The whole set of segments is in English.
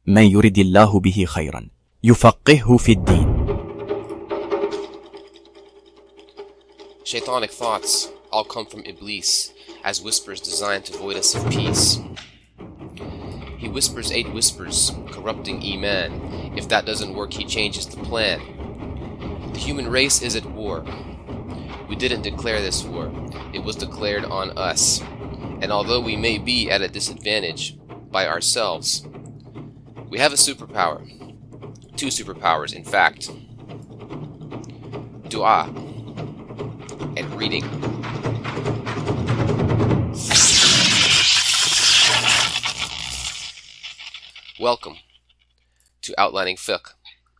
من يرد الله به خيرا يفقهه في الدين. Shaitanic thoughts all come from Iblis as whispers designed to void us of peace. He whispers 8 whispers, corrupting Iman. If that doesn't work, he changes the plan. The human race is at war. We didn't declare this war. It was declared on us. And although we may be at a disadvantage by ourselves, we have a superpower. 2 superpowers, in fact. Dua and reading. Welcome to Outlining Fiqh.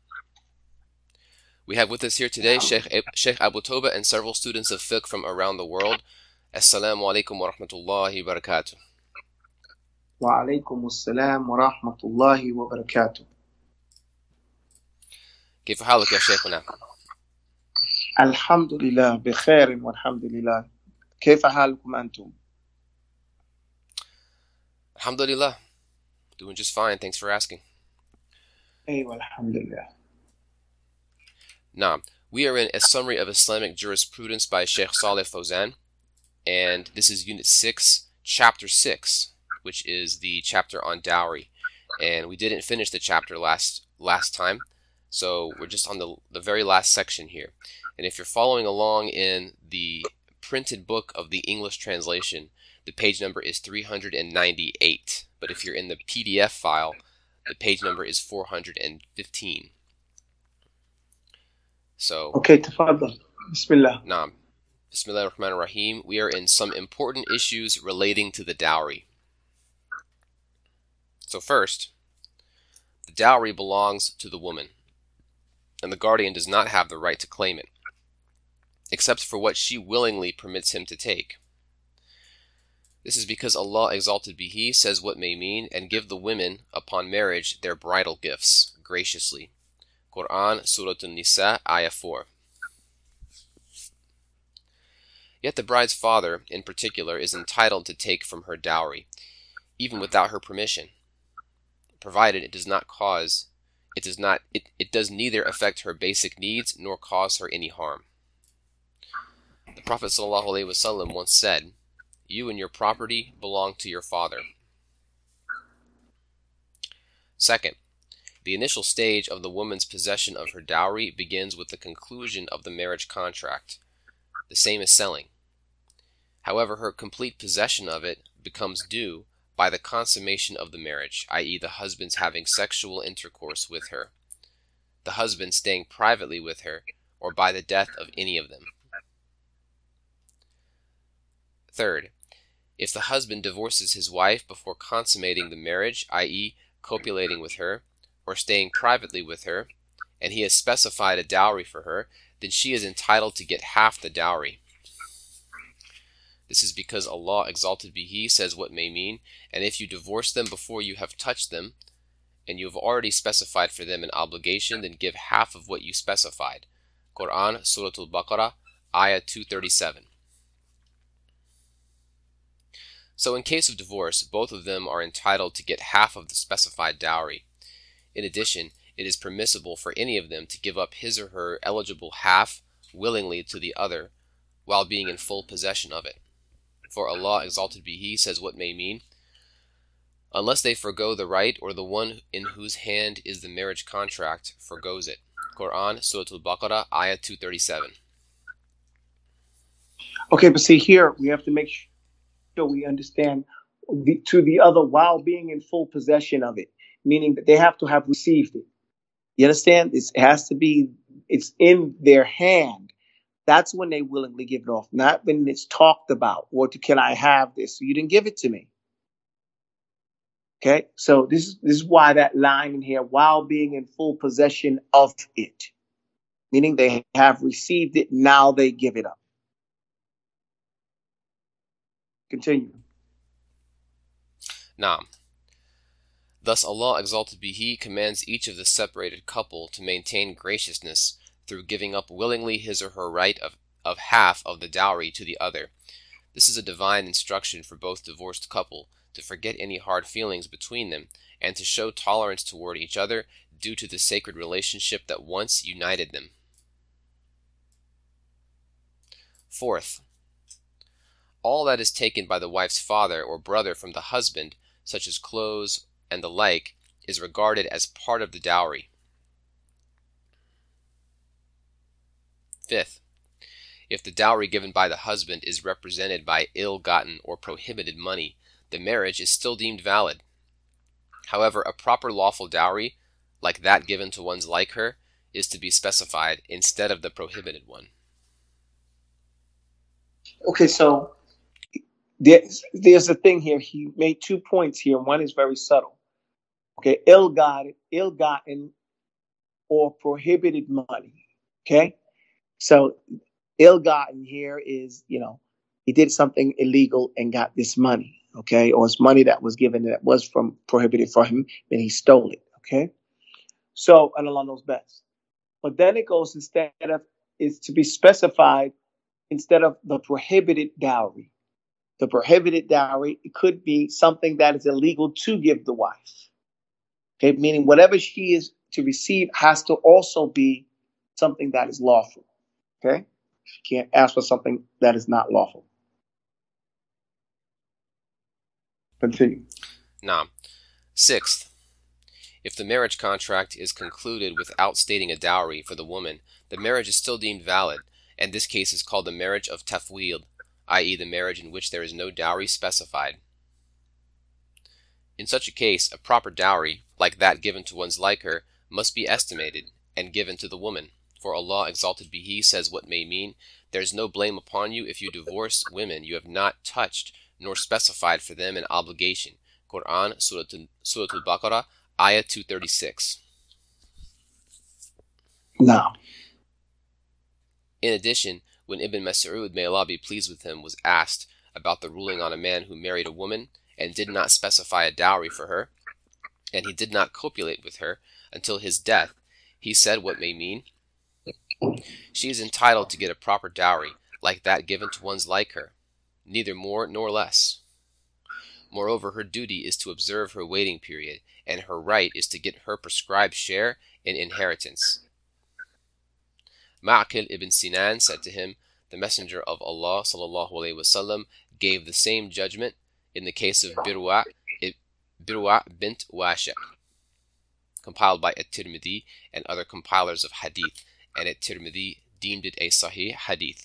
We have with us here today Sheikh Abu Toba and several students of fiqh from around the world. Assalamu alaikum wa rahmatullahi wa barakatuh. Wa alaikum assalam wa rahmatullahi wa barakatuh. كيف حالك يا شيخنا؟ الحمد لله بخير والحمد لله. كيف حالكم أنتم؟ Alhamdulillah. Doing just fine. Thanks for asking. أيوة الحمد لله. Now, we are in a summary of Islamic jurisprudence by Sheikh Saleh Fawzan, and this is Unit 6, Chapter 6, which is the chapter on dowry. And we didn't finish the chapter last time, so we're just on the very last section here. And if you're following along in the printed book of the English translation, the page number is 398. But if you're in the PDF file, the page number is 415. So, okay, تفضل. Bismillah. Naam. Bismillah ar-Rahman ar-Rahim. We are in some important issues relating to the dowry. So first, the dowry belongs to the woman, and the guardian does not have the right to claim it, except for what she willingly permits him to take. This is because Allah exalted be He says what may mean, and give the women upon marriage their bridal gifts graciously. Quran, Surah An-Nisa, Ayah 4. Yet the bride's father, in particular, is entitled to take from her dowry, even without her permission, provided it does neither affect her basic needs nor cause her any harm. The Prophet ﷺ once said, "You and your property belong to your father." Second, the initial stage of the woman's possession of her dowry begins with the conclusion of the marriage contract, the same as selling. However, her complete possession of it becomes due by the consummation of the marriage, i.e. the husband's having sexual intercourse with her, the husband staying privately with her, or by the death of any of them. Third, if the husband divorces his wife before consummating the marriage, i.e. copulating with her, or staying privately with her, and he has specified a dowry for her, then she is entitled to get half the dowry. This is because Allah exalted be He says what may mean, and if you divorce them before you have touched them, and you have already specified for them an obligation, then give half of what you specified. Quran, Surah Al-Baqarah, Ayah 237. So in case of divorce, both of them are entitled to get half of the specified dowry. In addition, it is permissible for any of them to give up his or her eligible half willingly to the other while being in full possession of it. For Allah exalted be He says what may mean, unless they forgo the right or the one in whose hand is the marriage contract forgoes it. Quran, Surah Al-Baqarah, Ayah 237. Okay, but see here, we have to make sure we understand to the other while being in full possession of it, meaning that they have to have received it. You understand? It has to be, it's in their hand. That's when they willingly give it off, not when it's talked about. What can I have this? You didn't give it to me. Okay, so this is why that line in here, while being in full possession of it, meaning they have received it, now they give it up. Continue. Naam. Thus Allah exalted be He commands each of the separated couple to maintain graciousness through giving up willingly his or her right of half of the dowry to the other. This is a divine instruction for both divorced couple to forget any hard feelings between them and to show tolerance toward each other due to the sacred relationship that once united them. Fourth, all that is taken by the wife's father or brother from the husband, such as clothes and the like, is regarded as part of the dowry. Fifth, if the dowry given by the husband is represented by ill-gotten or prohibited money, the marriage is still deemed valid. However, a proper lawful dowry, like that given to ones like her, is to be specified instead of the prohibited one. Okay, so there's a thing here. He made 2 points here. One is very subtle. Okay, ill-gotten or prohibited money. Okay, so ill-gotten here is, he did something illegal and got this money. Okay, or it's money that was given that was from prohibited for him, and he stole it. Okay, so, and Allah knows best. But then it goes is to be specified instead of the prohibited dowry. The prohibited dowry, it could be something that is illegal to give the wife. Okay, meaning whatever she is to receive has to also be something that is lawful. Okay, she can't ask for something that is not lawful. Continue. Now, sixth, if the marriage contract is concluded without stating a dowry for the woman, the marriage is still deemed valid, and this case is called the marriage of tafwid, i.e. the marriage in which there is no dowry specified. In such a case, a proper dowry, like that given to ones like her, must be estimated and given to the woman. For Allah, exalted be He, says what may mean, "There is no blame upon you if you divorce women you have not touched, nor specified for them an obligation." Quran, Surah Al-Baqarah, Ayah 236. No. In addition, when Ibn Mas'ud, may Allah be pleased with him, was asked about the ruling on a man who married a woman and did not specify a dowry for her, and he did not copulate with her until his death, he said what may mean, "She is entitled to get a proper dowry, like that given to ones like her, neither more nor less. Moreover, her duty is to observe her waiting period, and her right is to get her prescribed share in inheritance." Ma'qil ibn Sinan said to him, "The Messenger of Allah sallallahu alaihi wasallam gave the same judgment in the case of Birwa bint Washiq, compiled by At-Tirmidhi and other compilers of hadith, and At-Tirmidhi deemed it a sahih hadith."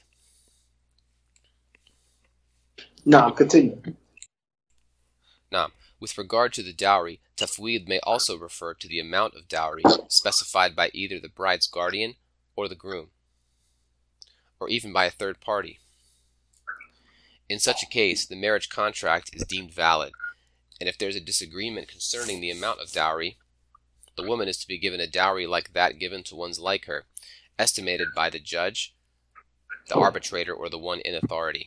No, continue. Now, with regard to the dowry, tafwid may also refer to the amount of dowry specified by either the bride's guardian or the groom, or even by a third party. In such a case, the marriage contract is deemed valid, and if there is a disagreement concerning the amount of dowry, the woman is to be given a dowry like that given to ones like her, estimated by the judge, the arbitrator, or the one in authority.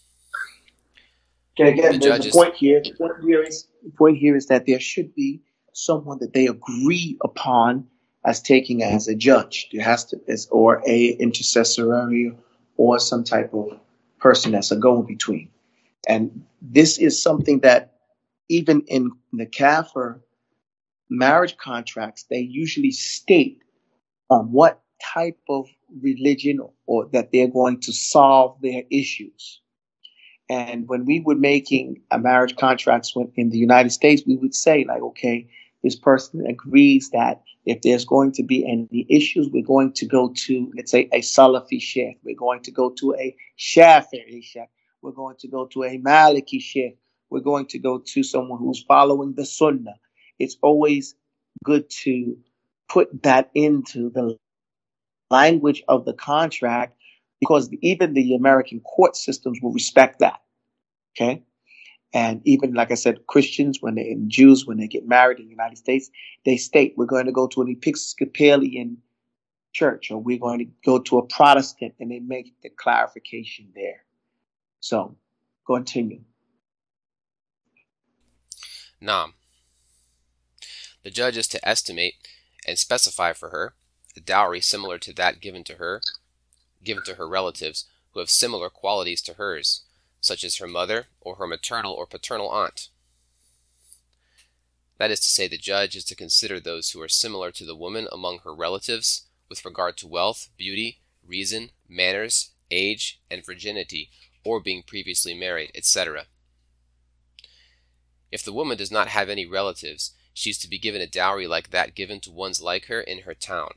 Okay, again, the point here is that there should be someone that they agree upon as taking as a judge. There has to, or a intercessory, or some type of person that's a go-between. And this is something that even in the Kafir marriage contracts, they usually state on what type of religion or that they're going to solve their issues. And when we were making a marriage contracts in the United States, we would say like, okay, this person agrees that if there's going to be any issues, we're going to go to, let's say, a Salafi sheikh. We're going to go to a Shafi'i sheikh. We're going to go to a Maliki sheikh. We're going to go to someone who's following the Sunnah. It's always good to put that into the language of the contract, because even the American court systems will respect that. Okay? And even, like I said, Christians, and Jews, when they get married in the United States, they state, we're going to go to an Episcopalian church, or we're going to go to a Protestant, and they make the clarification there. So, continue. Naam. The judge is to estimate and specify for her a dowry similar to that given to her relatives who have similar qualities to hers, such as her mother or her maternal or paternal aunt. That is to say, the judge is to consider those who are similar to the woman among her relatives with regard to wealth, beauty, reason, manners, age, and virginity, or being previously married, etc. If the woman does not have any relatives, she is to be given a dowry like that given to ones like her in her town.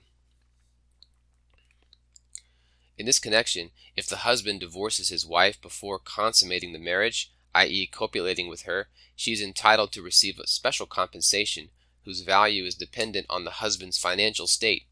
In this connection, if the husband divorces his wife before consummating the marriage, i.e. copulating with her, she is entitled to receive a special compensation whose value is dependent on the husband's financial state.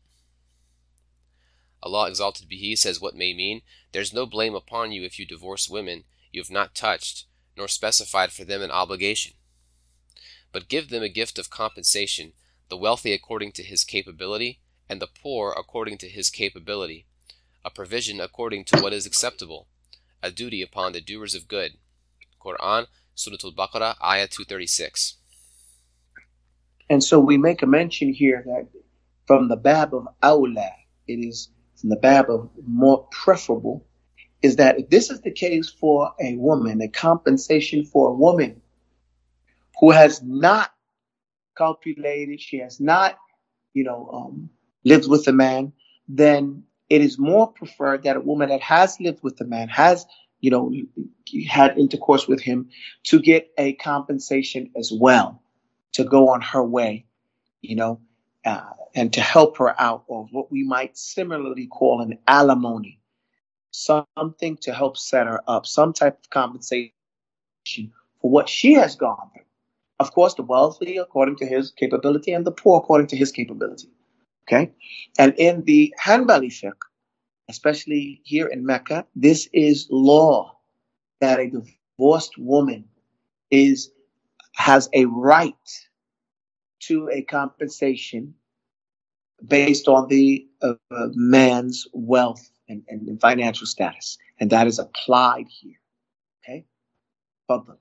Allah Exalted be He says what may mean, "There's no blame upon you if you divorce women you have not touched, nor specified for them an obligation. But give them a gift of compensation, the wealthy according to his capability, and the poor according to his capability, a provision according to what is acceptable, a duty upon the doers of good." Quran, Surah Al-Baqarah, Ayah 236. And so we make a mention here that from the bab of awla, it is from the bab of more preferable, is that if this is the case for a woman, a compensation for a woman who has not copulated, she has not, lived with a man, then it is more preferred that a woman that has lived with a man, has, had intercourse with him, to get a compensation as well, to go on her way, and to help her out, or what we might similarly call an alimony, something to help set her up, some type of compensation for what she has gone through. Of course, the wealthy according to his capability, and the poor according to his capability. Okay? And in the Hanbali fiqh, especially here in Mecca, this is law, that a divorced woman has a right to a compensation based on the man's wealth and financial status. And that is applied here. Okay? Fadl.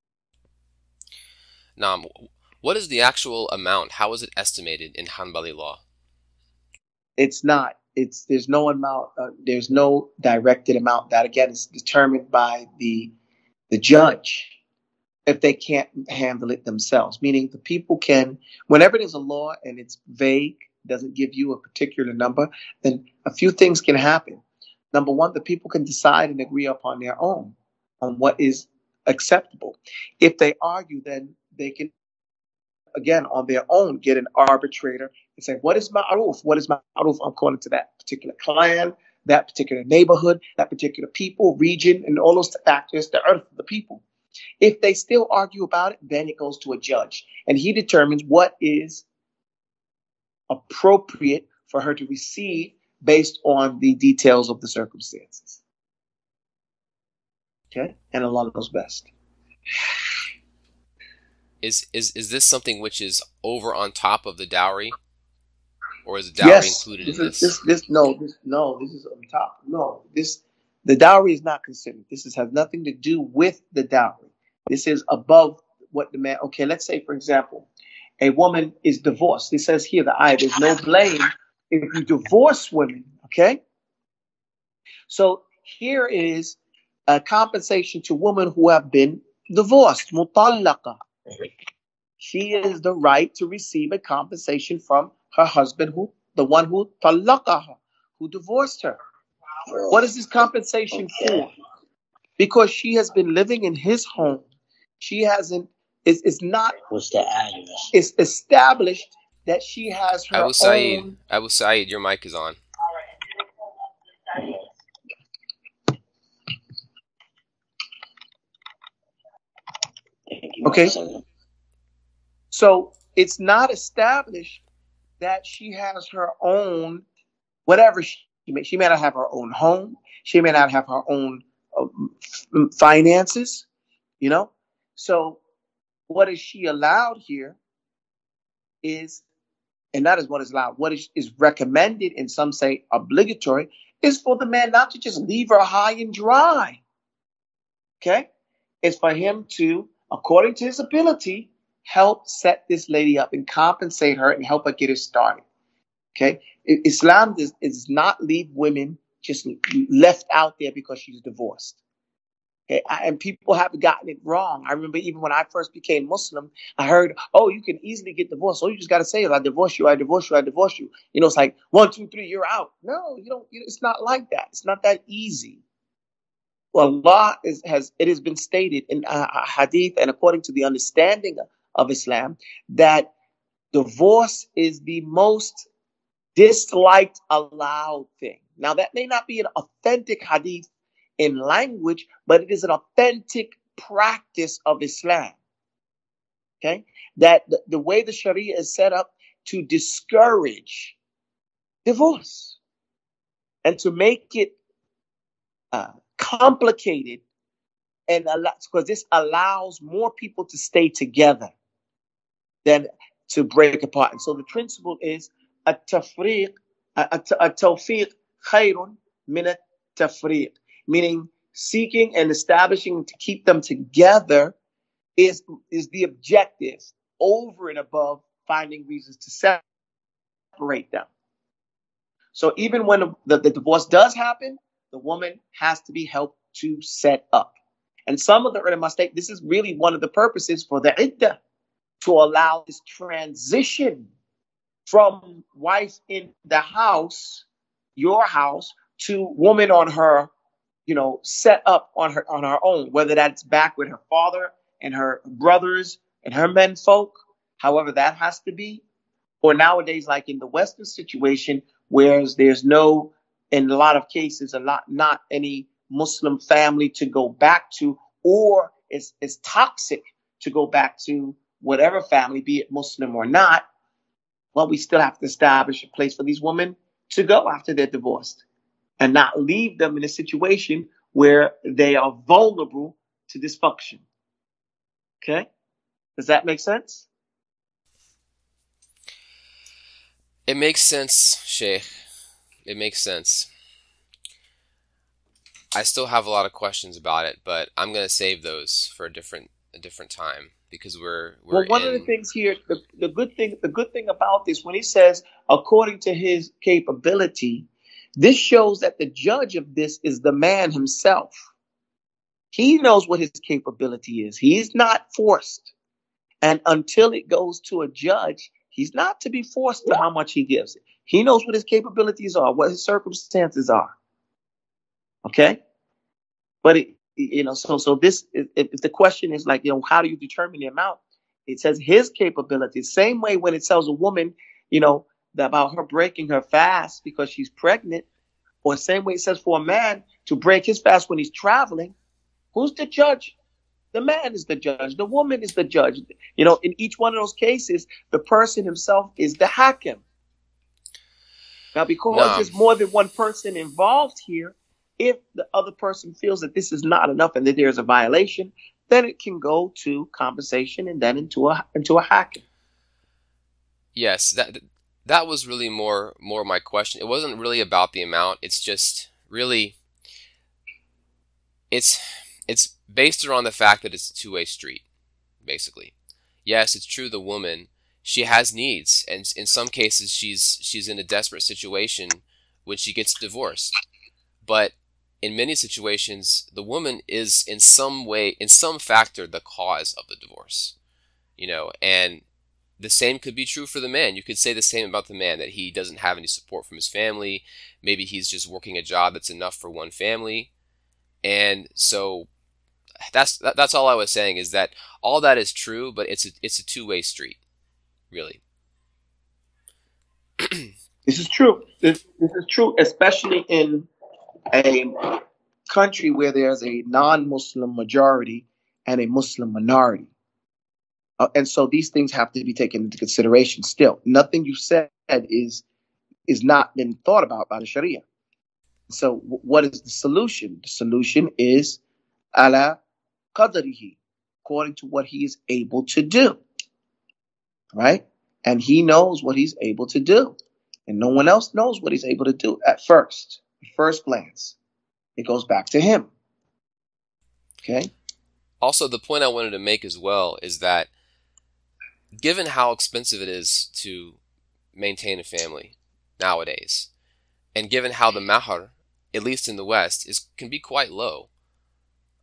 Now, what is the actual amount? How is it estimated in Hanbali law? It's not. There's no amount. There's no directed amount. That again is determined by the judge if they can't handle it themselves. Meaning the people can, whenever there's a law and it's vague, doesn't give you a particular number, then a few things can happen. Number one, the people can decide and agree upon their own on what is acceptable. If they argue, then they can, again, on their own, get an arbitrator and say, what is ma'ruf? What is ma'ruf according to that particular clan, that particular neighborhood, that particular people, region, and all those factors, the earth of the people. If they still argue about it, then it goes to a judge, and he determines what is appropriate for her to receive based on the details of the circumstances. Okay? And Allah knows best. Is this something which is over on top of the dowry? Or is the dowry included in this? This is on top. No, the dowry is not considered. This has nothing to do with the dowry. This is above what the man, okay, let's say, for example, a woman is divorced. It says here, there's no blame if you divorce women, okay? So here is a compensation to women who have been divorced, mutallaqa. She is the right to receive a compensation from her husband, the one who talaqaha, who divorced her. What is this compensation for? Because she has been living in his home. She hasn't, it's not, What's the address? It's established that she has her own. Abu Sa'id, your mic is on. Okay. So it's not established that she has her own, whatever she may not have her own home. She may not have her own finances, So what is she allowed here is, and that is what is allowed, what is recommended, and some say obligatory, is for the man not to just leave her high and dry. Okay? It's for him to, according to his ability, help set this lady up and compensate her and help her get it started. Okay? Islam does not leave women just left out there because she's divorced. Okay, and people have gotten it wrong. I remember even when I first became Muslim, I heard, "Oh, you can easily get divorced. Oh, you just got to say it. I divorce you. I divorce you. I divorce you." You know, it's like 1, 2, 3, you're out. No, you don't. It's not like that. It's not that easy. Well, Allah it has been stated in a hadith and according to the understanding of Islam that divorce is the most disliked allowed thing. Now, that may not be an authentic hadith in language, but it is an authentic practice of Islam. Okay? That the way the Sharia is set up to discourage divorce and to make it complicated, and because this allows more people to stay together than to break apart. And so the principle is التفريق التوفيق خير من التفريق, meaning seeking and establishing to keep them together is the objective over and above finding reasons to separate them. So even when the divorce does happen, the woman has to be helped to set up. And some of the ulama state this is really one of the purposes for the iddah, to allow this transition from wife in the house, your house, to woman on her, set up on her own, whether that's back with her father and her brothers and her men folk, however that has to be, or nowadays, like in the Western situation, whereas there's no, in a lot of cases, not any Muslim family to go back to, or it's toxic to go back to whatever family, be it Muslim or not. Well, we still have to establish a place for these women to go after they're divorced and not leave them in a situation where they are vulnerable to dysfunction. Okay? Does that make sense? It makes sense, Sheikh. It makes sense. I still have a lot of questions about it, but I'm going to save those for a different time because we're well, one of the things here, the good thing about this, when he says according to his capability, this shows that the judge of this is the man himself. He knows what his capability is. He's not forced. And until it goes to a judge, he's not to be forced to how much he gives it. He knows what his capabilities are, what his circumstances are. Okay? But so this, if the question is like, how do you determine the amount? It says his capability. Same way when it tells a woman, about her breaking her fast because she's pregnant, or the same way it says for a man to break his fast when he's traveling. Who's the judge? The man is the judge. The woman is the judge. In each one of those cases, the person himself is the hakim. Now, because there's more than one person involved here, if the other person feels that this is not enough and that there's a violation, then it can go to compensation and then into a hakim. Yes, that was really more my question. It wasn't really about the amount. It's just really it's based around the fact that it's a two-way street, basically. Yes, it's true the woman, she has needs, and in some cases she's in a desperate situation when she gets divorced. But in many situations, the woman is in some way, in some factor, the cause of the divorce. And the same could be true for the man. You could say the same about the man, that he doesn't have any support from his family. Maybe he's just working a job that's enough for one family. And so that's all I was saying, is that all that is true, but it's a two-way street, really. This is true. This is true, especially in a country where there's a non-Muslim majority and a Muslim minority. And so these things have to be taken into consideration still. Nothing you said is not been thought about by the Sharia. So what is the solution? The solution is ala qadrihi, according to what he is able to do. Right? And he knows what he's able to do. And no one else knows what he's able to do at first glance. It goes back to him. Okay? Also, the point I wanted to make as well is that given how expensive it is to maintain a family nowadays, and given how the mahar, at least in the West, can be quite low,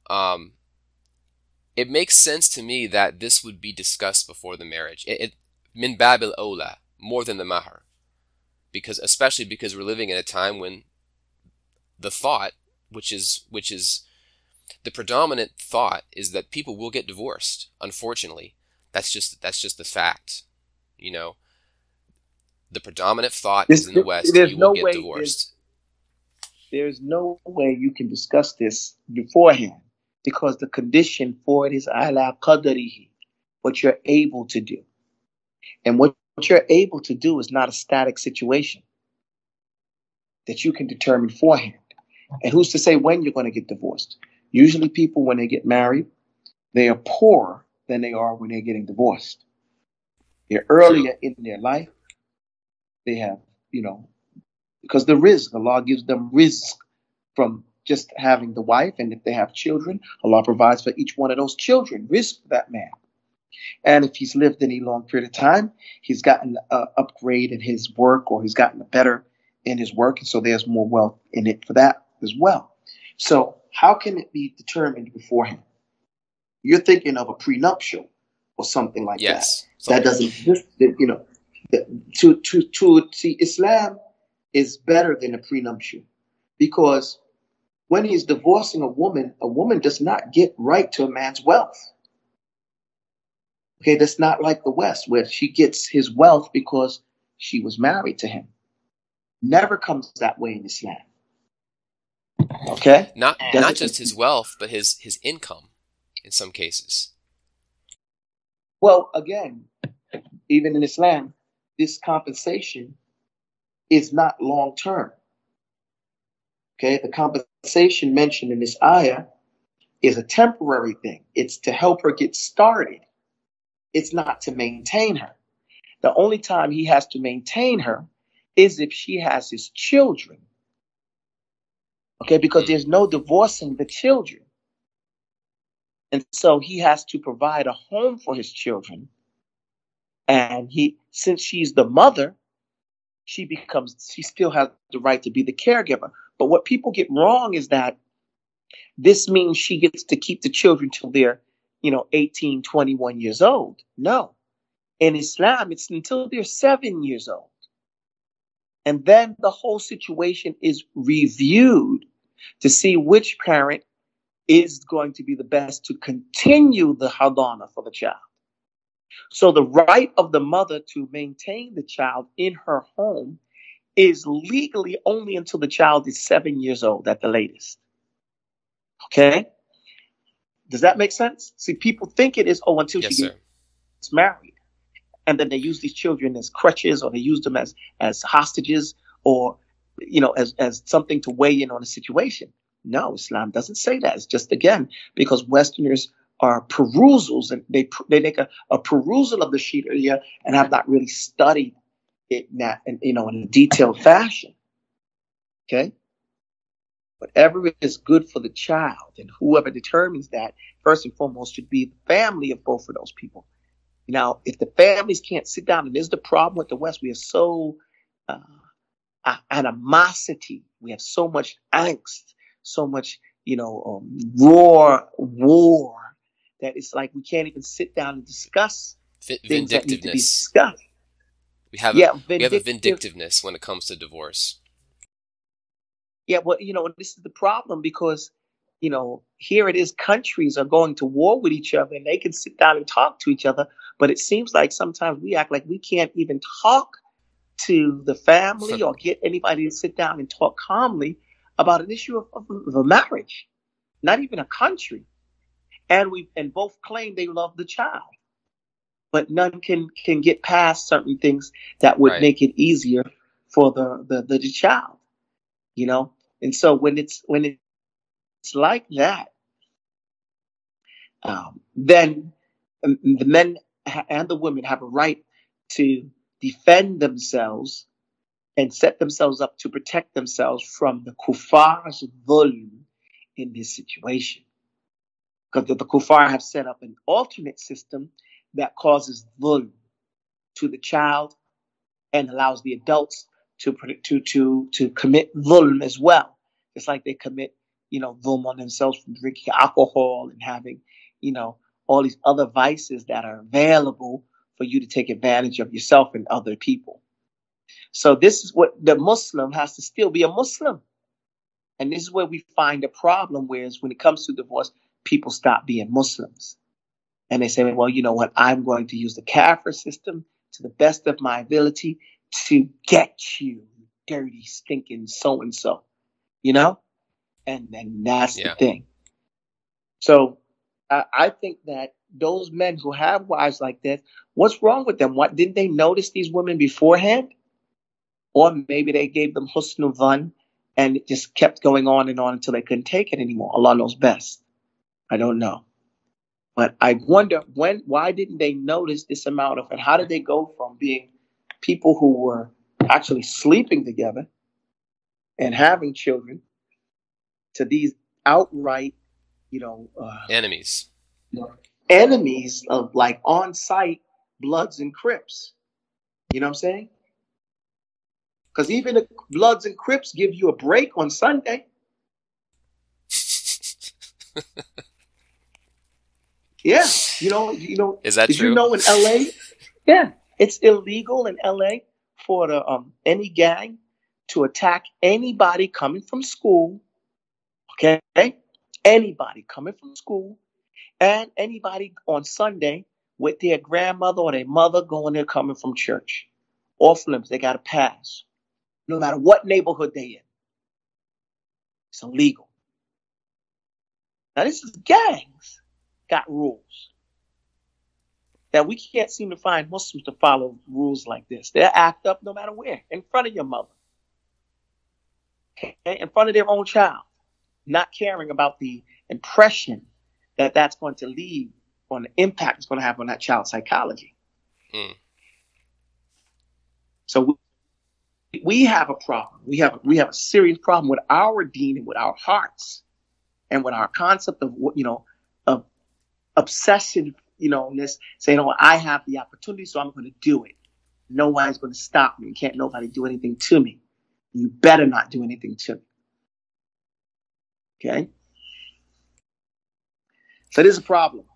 it makes sense to me that this would be discussed before the marriage. Min bab al awla, more than the mahar, especially because we're living in a time when the thought, which is the predominant thought, is that people will get divorced. Unfortunately, that's just the fact. You know, the predominant thought is in the West, you will get divorced. There's no way you can discuss this beforehand, because the condition for it is ala qadarihi, what you're able to do. And what you're able to do is not a static situation that you can determine beforehand. And who's to say when you're going to get divorced? Usually people, when they get married, they are poorer than they are when they're getting divorced. They're earlier in their life. They have, because the rizq, Allah gives them rizq from just having the wife. And if they have children, Allah provides for each one of those children rizq for that man. And if he's lived any long period of time, he's gotten an upgrade in his work, or he's gotten a better in his work. And so there's more wealth in it for that as well. So how can it be determined beforehand? You're thinking of a prenuptial or something like that. That doesn't exist. To see, Islam is better than a prenuptial, because when he's divorcing a woman does not get right to a man's wealth. Okay, that's not like the West, where she gets his wealth because she was married to him. Never comes that way in Islam. Okay? Not just his wealth, but his income in some cases. Well, again, even in Islam, this compensation is not long term. Okay? The compensation mentioned in this ayah is a temporary thing. It's to help her get started. It's not to maintain her. The only time he has to maintain her is if she has his children. Okay, because there's no divorcing the children. And so he has to provide a home for his children. And since she's the mother, she still has the right to be the caregiver. But what people get wrong is that this means she gets to keep the children till they're, 18, 21 years old. No. In Islam, it's until they're 7 years old. And then the whole situation is reviewed to see which parent is going to be the best to continue the hadana for the child. So the right of the mother to maintain the child in her home is legally only until the child is 7 years old at the latest. Okay? Does that make sense? See, people think it is, until she gets married. And then they use these children as crutches, or they use them as hostages, or, as something to weigh in on a situation. No, Islam doesn't say that. It's just, again, because Westerners are perusals, and they make a perusal of the Sharia and have not really studied it in a detailed fashion. Okay? Whatever is good for the child, and whoever determines that, first and foremost, should be the family of both of those people. Now, if the families can't sit down, and this is the problem with the West, we are so animosity, we have so much angst, so much, raw war, that it's like we can't even sit down and discuss things that need to be discussed. We have a vindictiveness when it comes to divorce. Yeah, well, this is the problem, because, here it is, countries are going to war with each other, and they can sit down and talk to each other. But it seems like sometimes we act like we can't even talk to the family or get anybody to sit down and talk calmly about an issue of a marriage, not even a country. And both claim they love the child, but none can get past certain things that would make it easier for the child, And so when it's like that, then the men and the women have a right to defend themselves and set themselves up to protect themselves from the kuffar's dhulm in this situation. Because the kuffar have set up an alternate system that causes dhulm to the child and allows the adults to commit dhulm as well. Just like they commit, them on themselves from drinking alcohol and having, all these other vices that are available for you to take advantage of yourself and other people. So this is what the Muslim has to still be a Muslim. And this is where we find a problem, whereas when it comes to divorce, people stop being Muslims. And they say, well, you know what? I'm going to use the kafir system to the best of my ability to get you, dirty, stinking so-and-so, And then that's the thing. So I think that those men who have wives like this, what's wrong with them? What, didn't they notice these women beforehand? Or maybe they gave them husnul dhan and it just kept going on and on until they couldn't take it anymore. Allah knows best. I don't know. But I wonder why didn't they notice this amount of, and how did they go from being people who were actually sleeping together and having children to these outright, enemies. Enemies of like on-site Bloods and Crips. You know what I'm saying? Because even the Bloods and Crips give you a break on Sunday. Yeah, Is that true? In LA, yeah, it's illegal in LA for the any gang to attack anybody coming from school. Okay, anybody coming from school, and anybody on Sunday with their grandmother or their mother going there coming from church. Off limits, they got to pass, no matter what neighborhood they in. It's illegal. Now this is gangs. Got rules that we can't seem to find Muslims to follow rules like this. They'll act up no matter where, in front of your mother, okay? In front of their own child, not caring about the impression that that's going to leave on the impact it's going to have on that child's psychology. So we have a problem. We have a serious problem with our deen and with our hearts and with our concept of of obsessive, saying, I have the opportunity, so I'm going to do it. No one's going to stop me. Can't nobody do anything to me. You better not do anything to me. Okay? So there's a problem.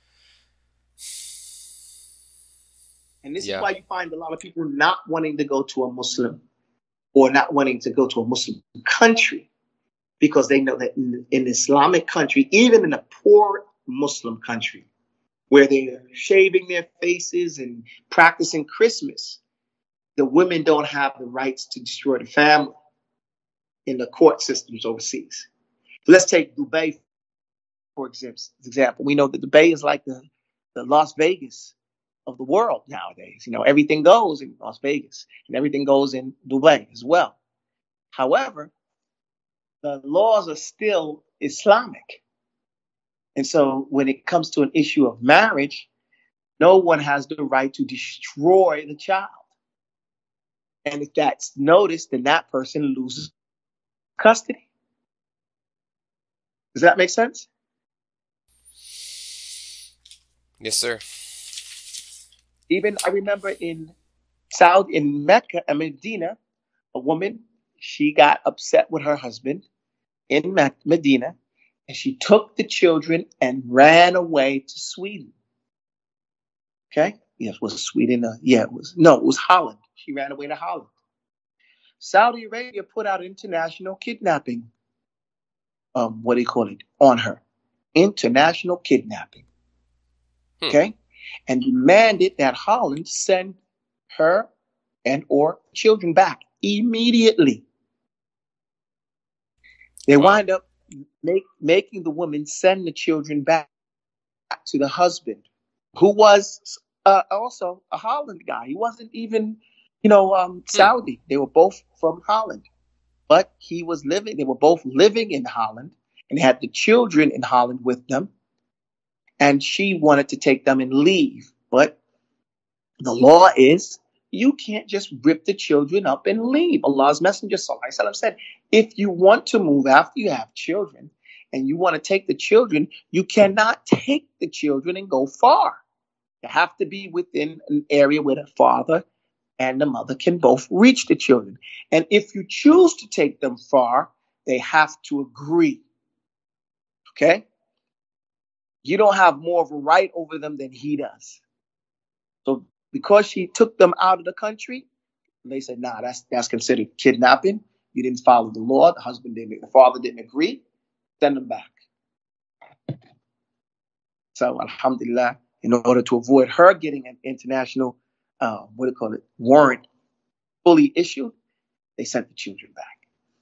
And this is why you find a lot of people not wanting to go to a Muslim or not wanting to go to a Muslim country, because they know that in an Islamic country, even in a poor Muslim country, where they're shaving their faces and practicing Christmas, the women don't have the rights to destroy the family in the court systems overseas. So let's take Dubai, for example. We know that Dubai is like the Las Vegas of the world nowadays. Everything goes in Las Vegas and everything goes in Dubai as well. However, the laws are still Islamic. And so when it comes to an issue of marriage, no one has the right to destroy the child. And if that's noticed, then that person loses custody. Does that make sense? Yes, sir. Even I remember in Mecca and Medina, a woman, she got upset with her husband in Medina, and she took the children and ran away to Sweden. Okay? Yes, was Sweden? It was Holland. She ran away to Holland. Saudi Arabia put out international kidnapping, on her. International kidnapping. Okay? And demanded that Holland send her and or children back immediately. They wind up making the woman send the children back to the husband, who was also a Holland guy. He wasn't even, Saudi. They were both from Holland, but they were both living in Holland and had the children in Holland with them. And she wanted to take them and leave. But the law is you can't just rip the children up and leave. Allah's Messenger Sallallahu Alaihi Wasallam said, if you want to move after you have children and you want to take the children, you cannot take the children and go far. You have to be within an area where the father and the mother can both reach the children. And if you choose to take them far, they have to agree. Okay? You don't have more of a right over them than he does. So because she took them out of the country, they said, nah, that's considered kidnapping. You didn't follow the law. The father didn't agree. Send them back. So alhamdulillah, in order to avoid her getting an international, warrant fully issued, they sent the children back.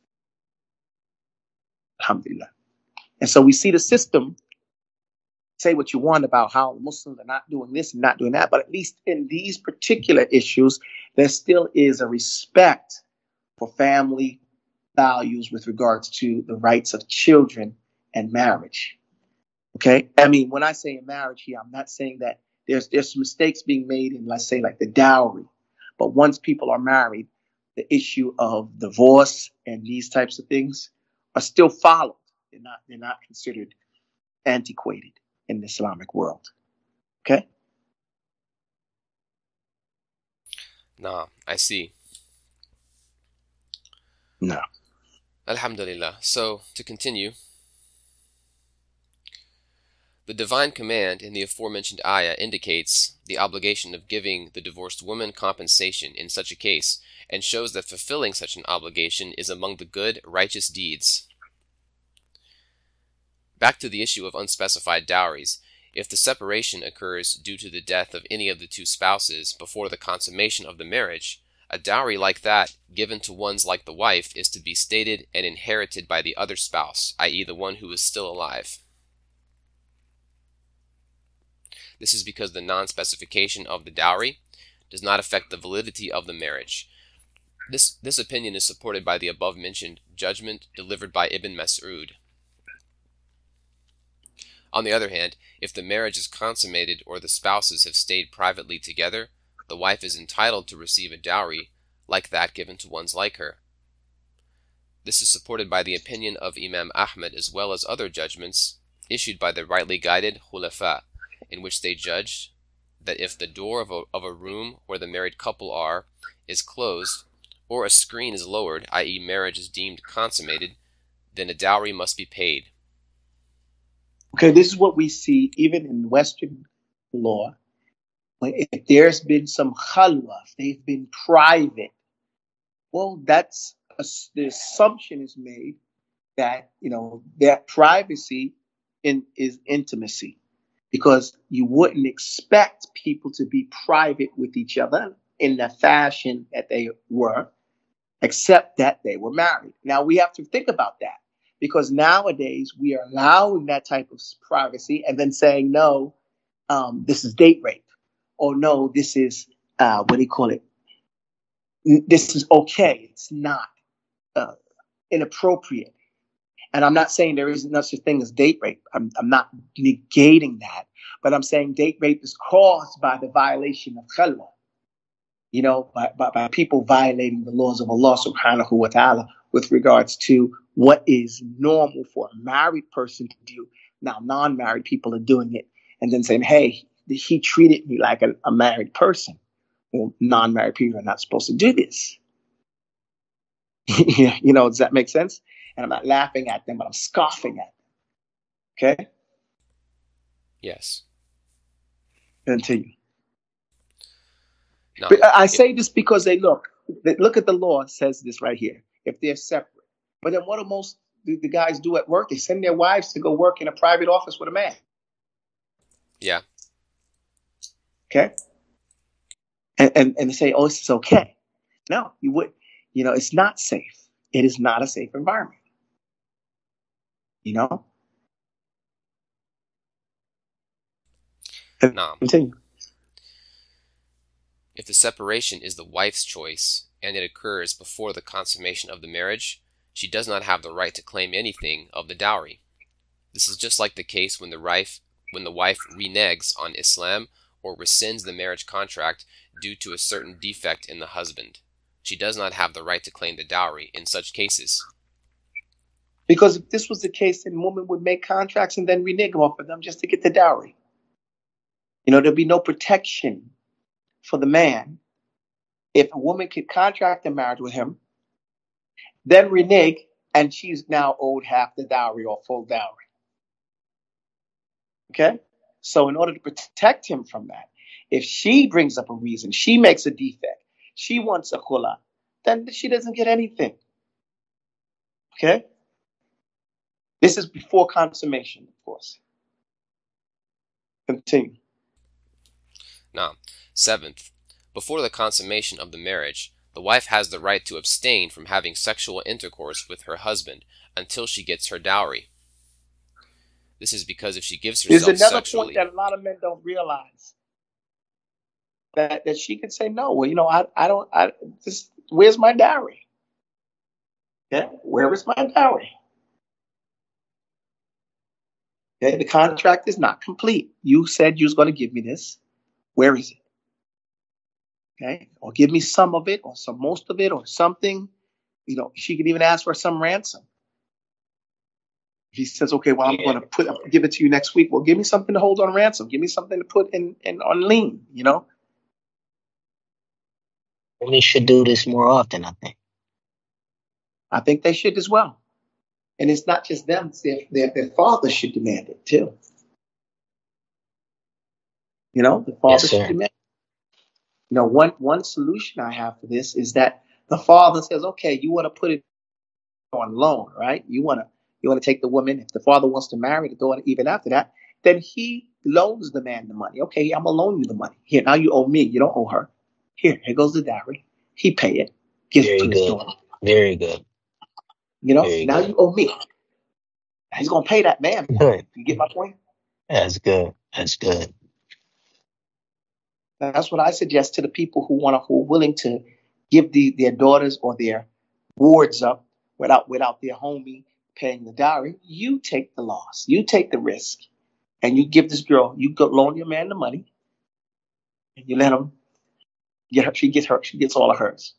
Alhamdulillah. And so we see the system. Say what you want about how Muslims are not doing this and not doing that, but at least in these particular issues, there still is a respect for family values with regards to the rights of children and marriage. Okay? I mean, when I say in marriage here, I'm not saying that there's some mistakes being made in, let's say, like the dowry. But once people are married, the issue of divorce and these types of things are still followed. They're not considered antiquated in the Islamic world. Okay? Nah, I see. No. Alhamdulillah. So, to continue, the divine command in the aforementioned ayah indicates the obligation of giving the divorced woman compensation in such a case, and shows that fulfilling such an obligation is among the good, righteous deeds. Back to the issue of unspecified dowries. If the separation occurs due to the death of any of the two spouses before the consummation of the marriage, a dowry like that, given to ones like the wife, is to be stated and inherited by the other spouse, i.e. the one who is still alive. This is because the non-specification of the dowry does not affect the validity of the marriage. This opinion is supported by the above-mentioned judgment delivered by Ibn Mas'ud. On the other hand, if the marriage is consummated or the spouses have stayed privately together, the wife is entitled to receive a dowry like that given to ones like her. This is supported by the opinion of Imam Ahmad as well as other judgments issued by the rightly guided Khulafa, in which they judged that if the door of a room where the married couple are is closed, or a screen is lowered, i.e. marriage is deemed consummated, then a dowry must be paid. Okay, this is what we see even in Western law. If there's been some khalwa, if they've been private, well, the assumption is made that, that privacy is intimacy, because you wouldn't expect people to be private with each other in the fashion that they were, except that they were married. Now, we have to think about that, because nowadays we are allowing that type of privacy and then saying, no, this is date rape, or no, this is, this is okay. It's not inappropriate. And I'm not saying there isn't such a thing as date rape. I'm not negating that. But I'm saying date rape is caused by the violation of khalwa. By people violating the laws of Allah subhanahu wa ta'ala with regards to what is normal for a married person to do. Now, non-married people are doing it and then saying, hey, he treated me like a married person. Well, non-married people are not supposed to do this. Does that make sense? And I'm not laughing at them, but I'm scoffing at them. Okay? Yes. Continue. No. But I say this because they look at the law. It says this right here. If they're separate. But then what do most the guys do at work? They send their wives to go work in a private office with a man. Yeah. Okay? And they say, oh, this is okay. No, you would. It's not safe. It is not a safe environment. No. Continue. If the separation is the wife's choice and it occurs before the consummation of the marriage, she does not have the right to claim anything of the dowry. This is just like the case when the wife reneges on Islam or rescinds the marriage contract due to a certain defect in the husband. She does not have the right to claim the dowry in such cases. Because if this was the case, then women would make contracts and then renege off of them just to get the dowry. There'd be no protection for the man if a woman could contract a marriage with him, then renege, and she's now owed half the dowry or full dowry. Okay? So in order to protect him from that, if she brings up a reason, she makes a defect, she wants a khula, then she doesn't get anything. Okay? This is before consummation, of course. Continue. Now, seventh, before the consummation of the marriage, the wife has the right to abstain from having sexual intercourse with her husband until she gets her dowry. This is because if she gives There's herself another sexually, point that a lot of men don't realize. That she could say, no, well, where's my dowry? Yeah, where is my dowry? Okay, the contract is not complete. You said you was going to give me this. Where is it? Okay, or give me some of it, or some most of it, or something. She could even ask for some ransom. If he says, okay, well, I'm going to give it to you next week. Well, give me something to hold on ransom. Give me something to put in on lien. We should do this more often, I think. I think they should as well. And it's not just them; their father should demand it too. The father should demand. One solution I have for this is that the father says, okay, you want to put it on loan, right? You want to take the woman. If the father wants to marry the daughter, even after that, then he loans the man the money. Okay, I'm gonna loan you the money. Here, now you owe me. You don't owe her. Here goes the dowry. He pay it. Gives it to his daughter. Very good. Now you owe me. He's gonna pay that man. Good. You get my point? That's good. That's good. That's what I suggest to the people who are willing to give their daughters or their wards up without their homie paying the dowry. You take the loss. You take the risk. And you give this girl, loan your man the money, and you let him get her. She gets all of hers.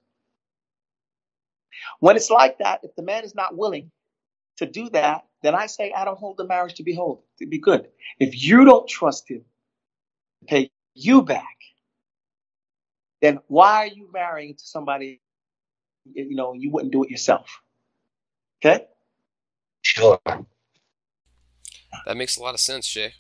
When it's like that, if the man is not willing to do that, then I say I don't hold the marriage to be good. If you don't trust him to pay you back, then why are you marrying to somebody, you wouldn't do it yourself? Okay? Sure. that makes a lot of sense, Sheikh.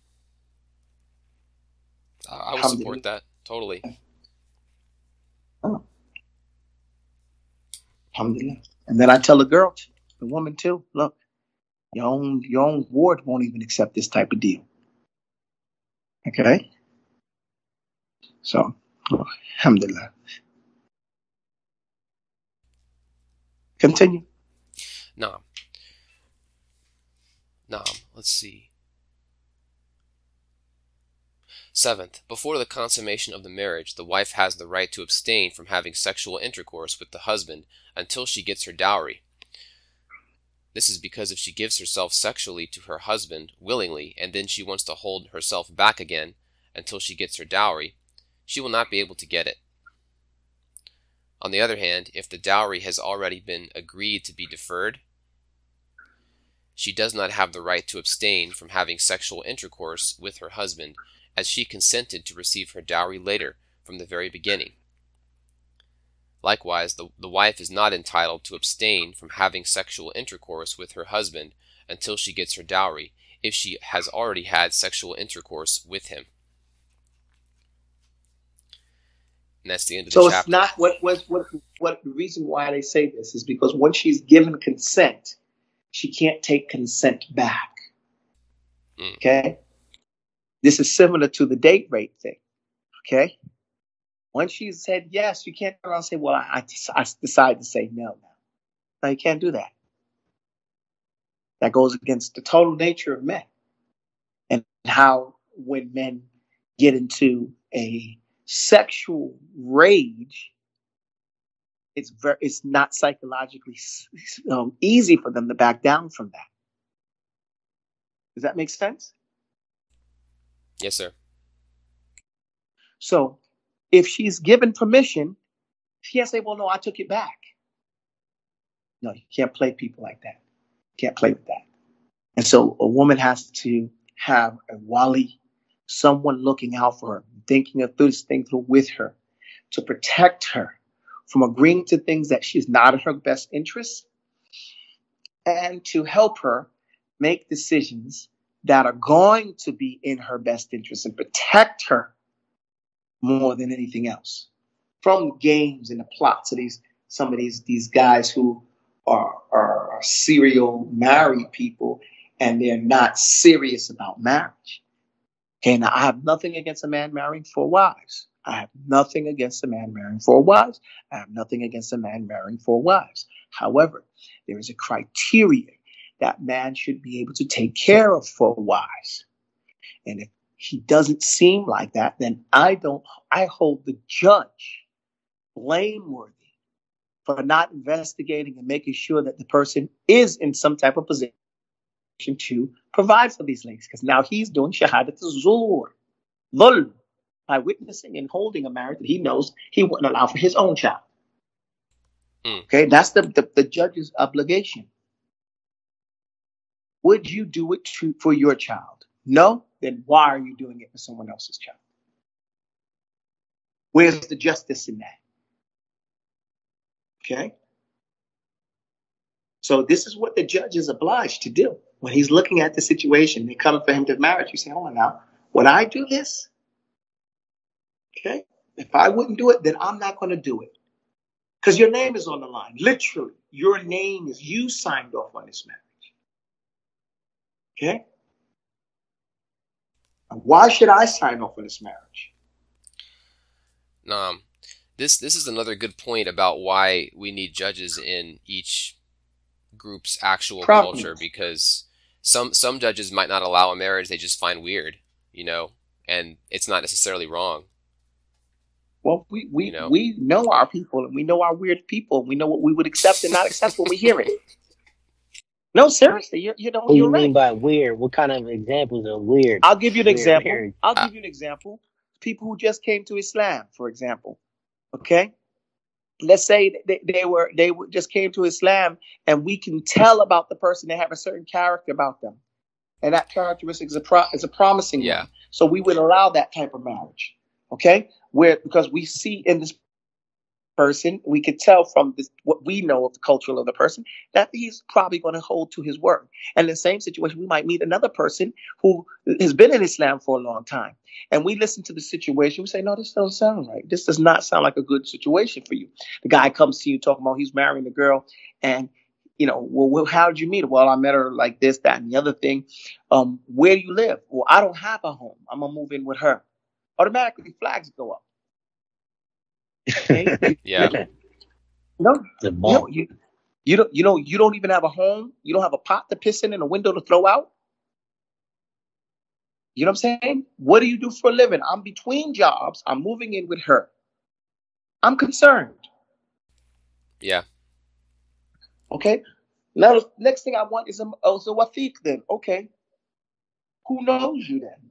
I would support that totally. Oh. Alhamdulillah. And then I tell the woman too, look, your own ward won't even accept this type of deal. Okay? So, alhamdulillah. Continue. Naam. Let's see. Seventh, before the consummation of the marriage, the wife has the right to abstain from having sexual intercourse with the husband until she gets her dowry. This is because if she gives herself sexually to her husband willingly and then she wants to hold herself back again until she gets her dowry, she will not be able to get it. On the other hand, if the dowry has already been agreed to be deferred, she does not have the right to abstain from having sexual intercourse with her husband, as she consented to receive her dowry later from the very beginning. Likewise, the wife is not entitled to abstain from having sexual intercourse with her husband until she gets her dowry, if she has already had sexual intercourse with him. And that's the end of the chapter. So it's not what the reason why they say this is because when she's given consent, she can't take consent back. Okay? This is similar to the date rape thing. Okay? Once she said yes, you can't turn around and say, well, I decide to say no now. No, you can't do that. That goes against the total nature of men. And how when men get into a sexual rage, it's not psychologically easy for them to back down from that. Does that make sense? Yes, sir. So if she's given permission, she can't say, well, no, I took it back. No, you can't play people like that. You can't play with that. And so a woman has to have a wali, someone looking out for her, thinking of this thing through with her, to protect her from agreeing to things that she's not in her best interest, and to help her make decisions that are going to be in her best interest and protect her more than anything else from the games and the plots of some of these guys who are serial married people, and they're not serious about marriage. Okay, now I have nothing against a man marrying 4 wives. I have nothing against a man marrying 4 wives. I have nothing against a man marrying 4 wives. However, there is a criteria that man should be able to take care of 4 wives. And if he doesn't seem like that, then I hold the judge blameworthy for not investigating and making sure that the person is in some type of position to provide for these ladies. Because now he's doing shahadat zur, dhulm, by witnessing and holding a marriage that he knows he wouldn't allow for his own child. Okay, that's the judge's obligation. Would you do it for your child? No? Then why are you doing it for someone else's child? Where's the justice in that? Okay? So this is what the judge is obliged to do. When he's looking at the situation, they're coming for him to marriage, you say, hold on now, would I do this? Okay? If I wouldn't do it, then I'm not going to do it. Because your name is on the line. Literally, your name is, you signed off on this marriage. Okay? Why should I sign off on this marriage? This is another good point about why we need judges in each group's actual culture, because some judges might not allow a marriage they just find weird, and it's not necessarily wrong. Well, we know our people, and we know our weird people, and we know what we would accept and not accept when we hear it. No, seriously, you're What do you right. mean by weird? What kind of examples of weird? I'll give you an example. Marriage? I'll give you an example. People who just came to Islam, for example. Okay, let's say they just came to Islam, and we can tell about the person. They have a certain character about them, and that characteristic is a promising one. So we would allow that type of marriage. Okay, because we see in this person, we could tell from what we know of the culture of the person that he's probably going to hold to his word. And in the same situation, we might meet another person who has been in Islam for a long time, and we listen to the situation. We say, no, this doesn't sound right. This does not sound like a good situation for you. The guy comes to you talking about he's marrying a girl, and well, how did you meet her? Well, I met her like this, that, and the other thing. Where do you live? Well, I don't have a home. I'm gonna move in with her. Automatically, flags go up. Okay? Yeah. No, you don't even have a home. You don't have a pot to piss in and a window to throw out. You know what I'm saying? What do you do for a living? I'm between jobs. I'm moving in with her. I'm concerned. Yeah. Okay. Now the next thing I want is a wafiq then. Okay. Who knows you then?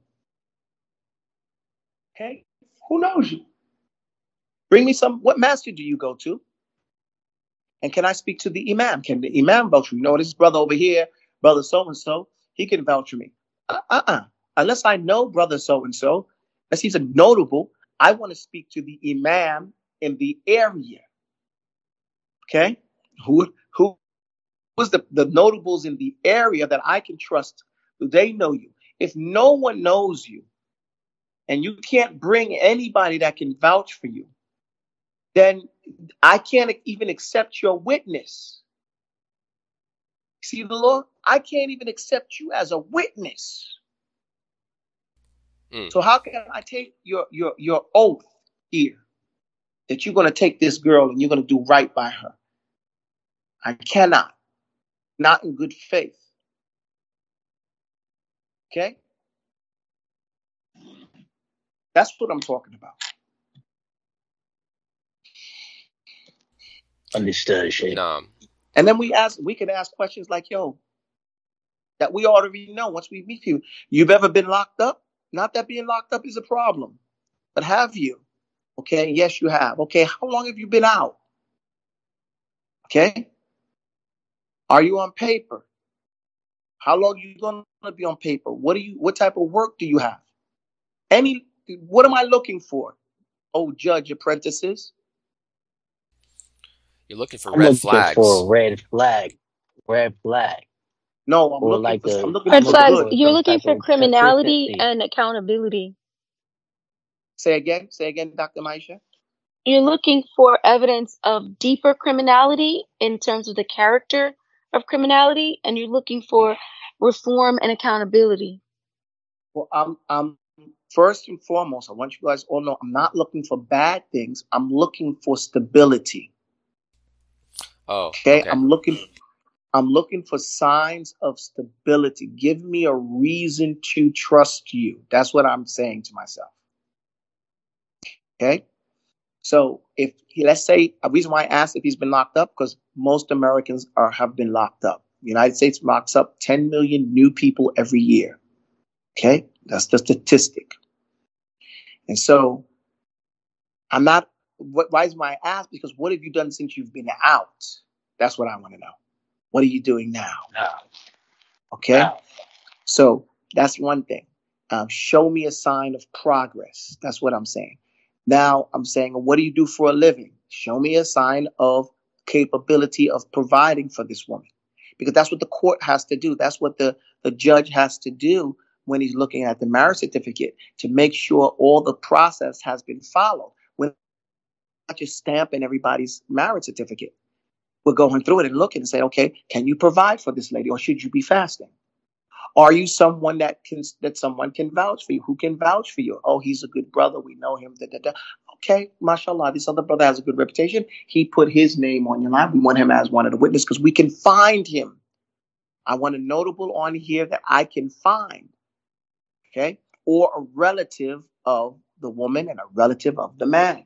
Okay. Who knows you? Bring me what masjid do you go to? And can I speak to the imam? Can the imam vouch for me? No, this brother over here, brother so-and-so, he can vouch for me. Unless I know brother so-and-so, unless he's a notable, I want to speak to the imam in the area. Okay? Who is the notables in the area that I can trust? Do they know you? If no one knows you, and you can't bring anybody that can vouch for you, then I can't even accept your witness. See the law? I can't even accept you as a witness. So how can I take your oath here that you're going to take this girl and you're going to do right by her? I cannot. Not in good faith. Okay? That's what I'm talking about. Understood, Sheikh. And then we can ask questions like, that we already know once we meet you. You've ever been locked up? Not that being locked up is a problem, but have you? Okay, yes, you have. Okay, how long have you been out? Okay, are you on paper? How long are you going to be on paper? What type of work do you have? What am I looking for? Oh, judge apprentices. You're looking for red flags. For a red flag. Red flag. No, I'm or looking like for I'm a looking I'm for looking Precise. good. for You're some looking type for of criminality consistency. and accountability. Say again, Dr. Maisha. You're looking for evidence of deeper criminality in terms of the character of criminality, and you're looking for reform and accountability. Well, I'm first and foremost, I want you guys all know I'm not looking for bad things. I'm looking for stability. Oh, Okay? okay. I'm looking for signs of stability. Give me a reason to trust you. That's what I'm saying to myself. Okay? So if let's say a reason why I asked if he's been locked up, because most Americans have been locked up. The United States locks up 10 million new people every year. Okay? That's the statistic. And so I'm not why is my ask? Because what have you done since you've been out? That's what I want to know. What are you doing now? Okay? So that's one thing. Show me a sign of progress. That's what I'm saying. Now I'm saying, what do you do for a living? Show me a sign of capability of providing for this woman. Because that's what the court has to do. That's what the judge has to do when he's looking at the marriage certificate to make sure all the process has been followed. We're not just stamping everybody's marriage certificate. We're going through it and looking and saying, okay, can you provide for this lady or should you be fasting? Are you someone that someone can vouch for you? Who can vouch for you? Oh, he's a good brother. We know him. Da, da, da. Okay, mashallah, this other brother has a good reputation. He put his name on your line. We want him as one of the witnesses because we can find him. I want a notable on here that I can find. Okay, or a relative of the woman and a relative of the man.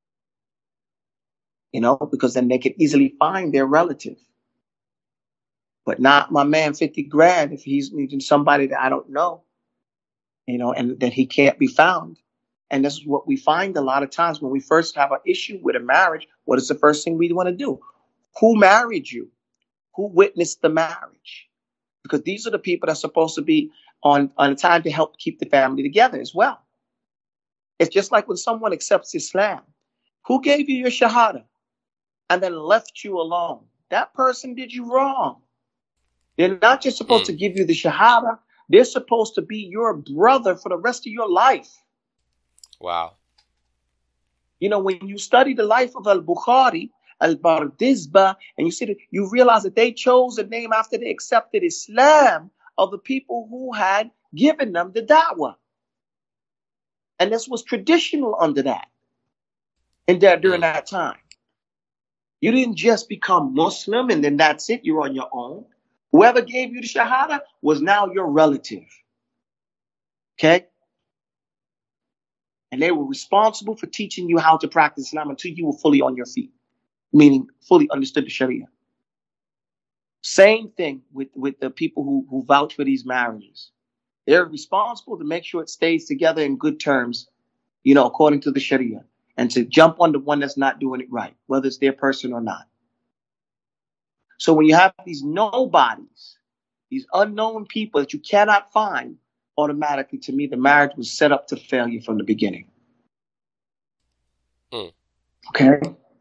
Because then they can easily find their relative. But not my man 50 grand if he's needing somebody that I don't know. And that he can't be found. And this is what we find a lot of times when we first have an issue with a marriage. What is the first thing we want to do? Who married you? Who witnessed the marriage? Because these are the people that are supposed to be on time to help keep the family together as well. It's just like when someone accepts Islam. Who gave you your shahada and then left you alone? That person did you wrong. They're not just supposed to give you the shahada. They're supposed to be your brother for the rest of your life. Wow. When you study the life of Al-Bukhari, Al-Bardizbah, and you see that, you realize that they chose a name after they accepted Islam of the people who had given them the da'wah. And this was traditional under that. And during that time. You didn't just become Muslim and then that's it, you're on your own. Whoever gave you the Shahada was now your relative. Okay? And they were responsible for teaching you how to practice Islam until you were fully on your feet, meaning fully understood the Sharia. Same thing with the people who vouch for these marriages. They're responsible to make sure it stays together in good terms, according to the Sharia, and to jump on the one that's not doing it right, whether it's their person or not. So when you have these nobodies, these unknown people that you cannot find, automatically, to me, the marriage was set up to failure from the beginning. Okay?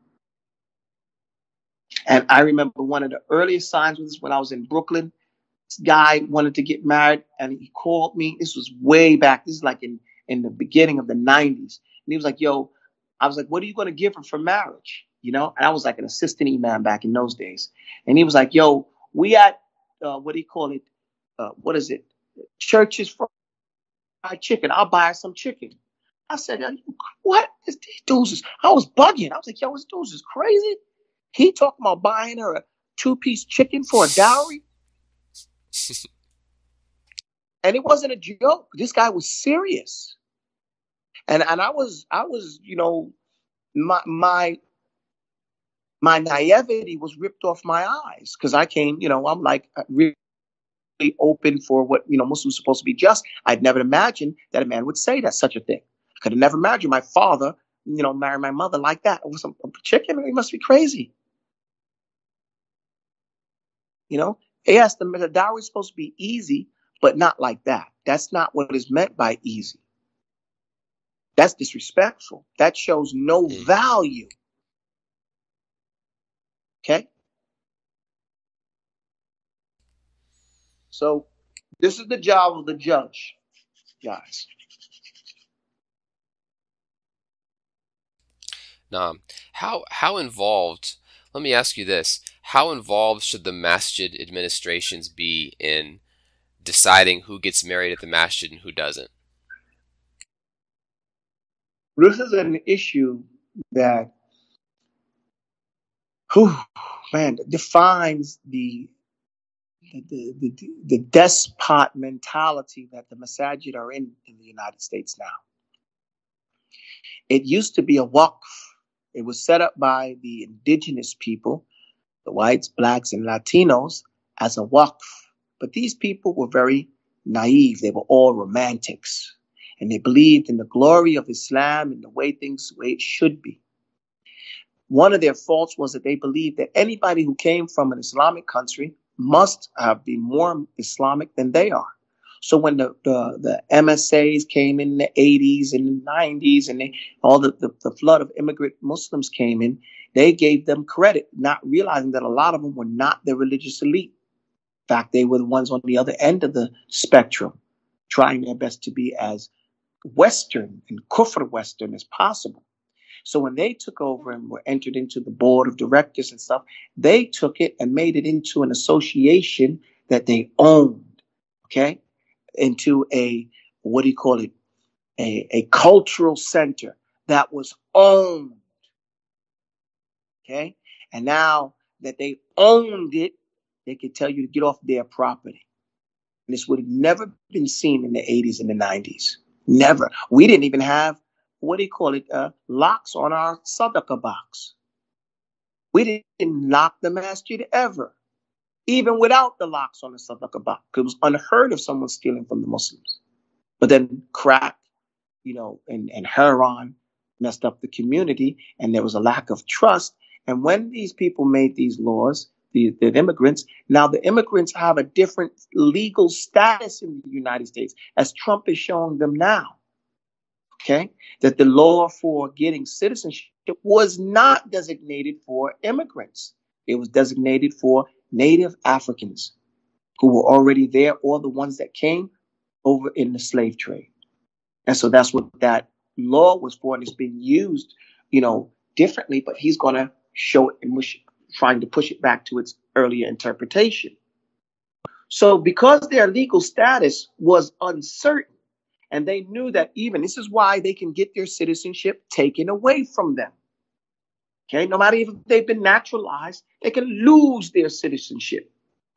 And I remember one of the earliest signs was when I was in Brooklyn. This guy wanted to get married and he called me. This was way back. This is like in the beginning of the 90s. And he was like, yo, I was like, what are you going to give her for marriage? And I was like an assistant imam back in those days. And he was like, yo, we at, what do you call it? What is it? Church's Fried Chicken. I'll buy her some chicken. I said, what? These dudes I was bugging. I was like, yo, this dude's is crazy. He talking about buying her a 2-piece chicken for a dowry. And it wasn't a joke. This guy was serious. And I was, my naivety was ripped off my eyes because I came, I'm like really open for what, Muslims are supposed to be just. I'd never imagined that a man would say that such a thing. I could have never imagined my father, marry my mother like that. It was a chicken. He must be crazy. Yes, the dowry is supposed to be easy, but not like that. That's not what is meant by easy. That's disrespectful. That shows no value. Okay? So this is the job of the judge, guys. Now, how involved? Let me ask you this: how involved should the masjid administrations be in deciding who gets married at the masjid and who doesn't? This is an issue that, defines the despot mentality that the masajid are in the United States now. It used to be a waqf. It was set up by the indigenous people, the whites, blacks, and Latinos, as a waqf. But these people were very naive. They were all romantics. And they believed in the glory of Islam and the way it should be. One of their faults was that they believed that anybody who came from an Islamic country must be more Islamic than they are. So when the MSAs came in the 80s and the 90s and the flood of immigrant Muslims came in, they gave them credit, not realizing that a lot of them were not the religious elite. In fact, they were the ones on the other end of the spectrum, trying their best to be as Western and Kufr Western as possible. So when they took over and were entered into the board of directors and stuff, they took it and made it into an association that they owned, okay? Into a cultural center that was owned, okay? And now that they owned it, they could tell you to get off their property. And this would have never been seen in the 80s and the 90s. Never. We didn't even have locks on our sadaqah box. We didn't lock the masjid ever, even without the locks on the sadaqah box. It was unheard of someone stealing from the Muslims. But then crack, and heroin messed up the community, and there was a lack of trust. And when these people made these laws, the immigrants, now the immigrants have a different legal status in the United States, as Trump is showing them now. Okay, that the law for getting citizenship was not designated for immigrants. It was designated for native Africans who were already there, or the ones that came over in the slave trade. And so that's what that law was for, and it's being used, differently, but he's going to show it and trying to push it back to its earlier interpretation. So because their legal status was uncertain, and they knew that this is why they can get their citizenship taken away from them. Okay, no matter if they've been naturalized, they can lose their citizenship.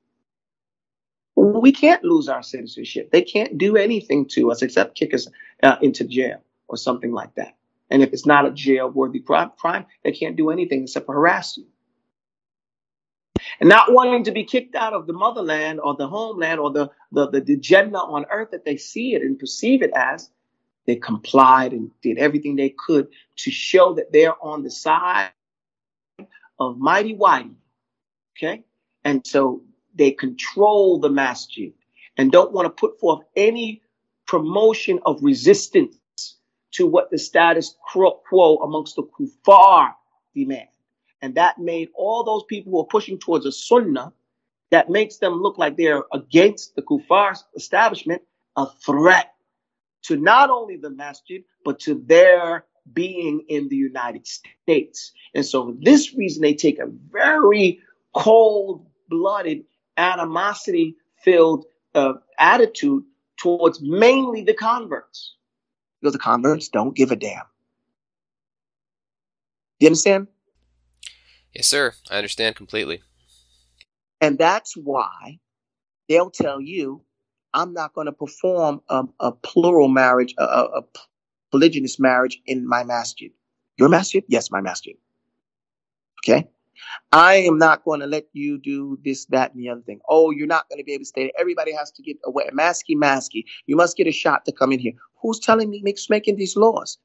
We can't lose our citizenship. They can't do anything to us except kick us into jail or something like that. And if it's not a jail-worthy crime, they can't do anything except harass you. And not wanting to be kicked out of the motherland or the homeland or the Jannah on earth that they see it and perceive it as, they complied and did everything they could to show that they're on the side of mighty whitey. Okay? And so they control the masjid and don't want to put forth any promotion of resistance to what the status quo amongst the kuffar demand. And that made all those people who are pushing towards a sunnah that makes them look like they're against the kuffar establishment a threat to not only the masjid, but to their being in the United States. And so for this reason, they take a very cold-blooded, animosity-filled attitude towards mainly the converts. Because the converts don't give a damn. Do you understand? Yes, sir. I understand completely. And that's why they'll tell you, I'm not going to perform a plural marriage, a polygynous marriage in my masjid. Your masjid? Yes, my masjid. Okay? I am not going to let you do this, that, and the other thing. Oh, you're not going to be able to stay there. Everybody has to get away. Masky. You must get a shot to come in here. Who's telling me, making these laws?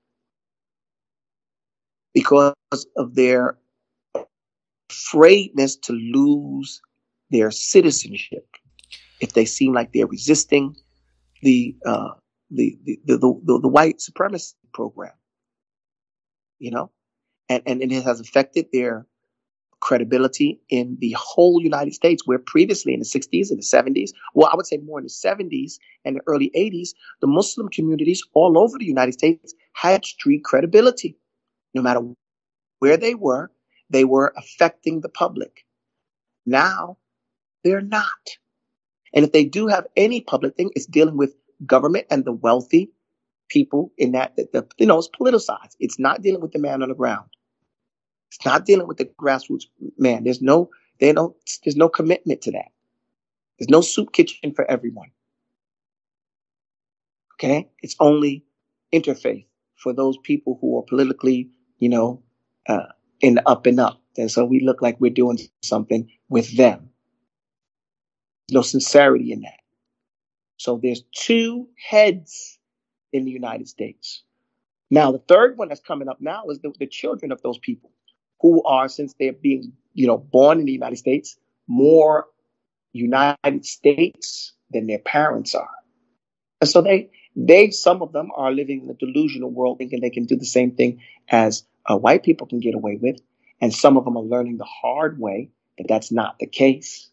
Because of their afraidness to lose their citizenship if they seem like they're resisting the white supremacy program, and it has affected their credibility in the whole United States, where previously in the 60s and the 70s, well, I would say more in the 70s and the early 80s, the Muslim communities all over the United States had street credibility. No matter where they were affecting the public. Now, they're not. And if they do have any public thing, it's dealing with government and the wealthy people in that, it's politicized. It's not dealing with the man on the ground. It's not dealing with the grassroots man. There's no commitment to that. There's no soup kitchen for everyone. Okay? It's only interfaith for those people who are politically, in the up and up. And so we look like we're doing something with them. There's no sincerity in that. So there's two heads in the United States. Now, the third one that's coming up now is the children of those people who are, since they're being, born in the United States, more United States than their parents are. And so some of them are living in a delusional world, thinking they can do the same thing as white people can get away with. And some of them are learning the hard way that that's not the case,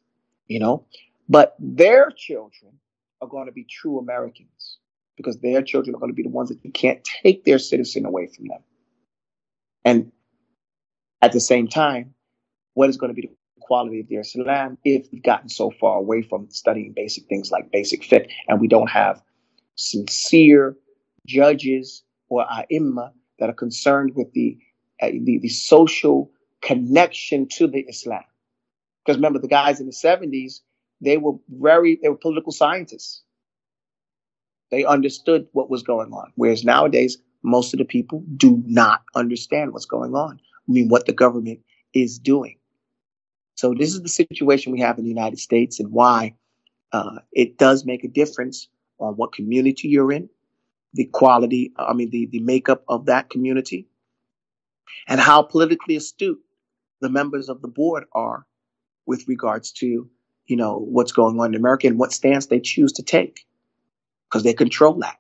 But their children are going to be true Americans, because their children are going to be the ones that you can't take their citizen away from them. And at the same time, what is going to be the quality of their Islam if we've gotten so far away from studying basic things like basic fiqh, and we don't have sincere judges or ai that are concerned with the social connection to the Islam? Because remember, the guys in the 70s, they were political scientists. They understood what was going on. Whereas nowadays, most of the people do not understand what's going on. What the government is doing. So this is the situation we have in the United States, and why it does make a difference on what community you're in, the quality, the makeup of that community, and how politically astute the members of the board are with regards to, what's going on in America and what stance they choose to take, because they control that.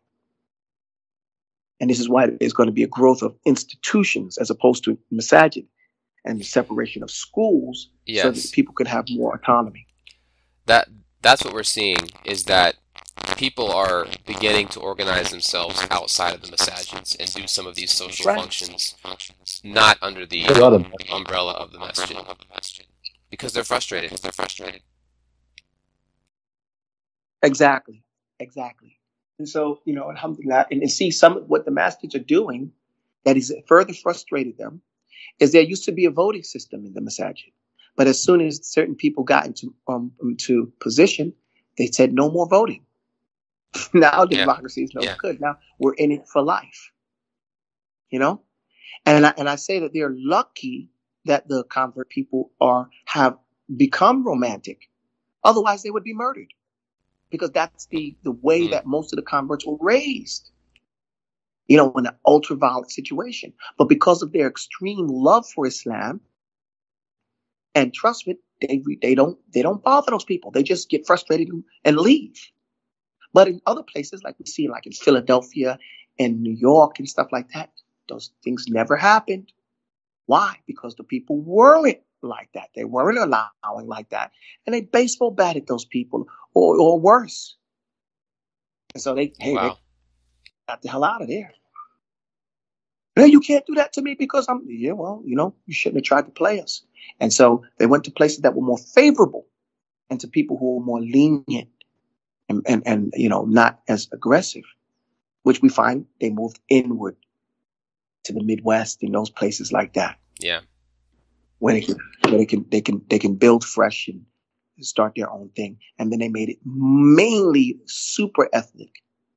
And this is why there's going to be a growth of institutions as opposed to masajid, and the separation of schools, so that people could have more autonomy. That's what we're seeing, is that people are beginning to organize themselves outside of the masajids and do some of these social functions, not under the umbrella of the masjid, because they're frustrated. Exactly. And so, alhamdulillah, and see some of what the masjids are doing that has further frustrated them is there used to be a voting system in the masajid. But as soon as certain people got into position, they said no more voting. Now democracy is no good. Now we're in it for life. And I say that they're lucky that the convert people have become romantic. Otherwise, they would be murdered. Because that's the way that most of the converts were raised, in an ultra-violent situation. But because of their extreme love for Islam and trust me, they don't bother those people. They just get frustrated and leave. But in other places, like we see, like in Philadelphia and New York and stuff like that, those things never happened. Why? Because the people weren't like that. They weren't allowing like that. And they baseball batted those people or worse. And so they got the hell out of there. No, you can't do that to me because you shouldn't have tried to play us. And so they went to places that were more favorable and to people who were more lenient and not as aggressive, which we find they moved inward to the Midwest and those places like that. Yeah. Where they can build fresh and start their own thing. And then they made it mainly super ethnic.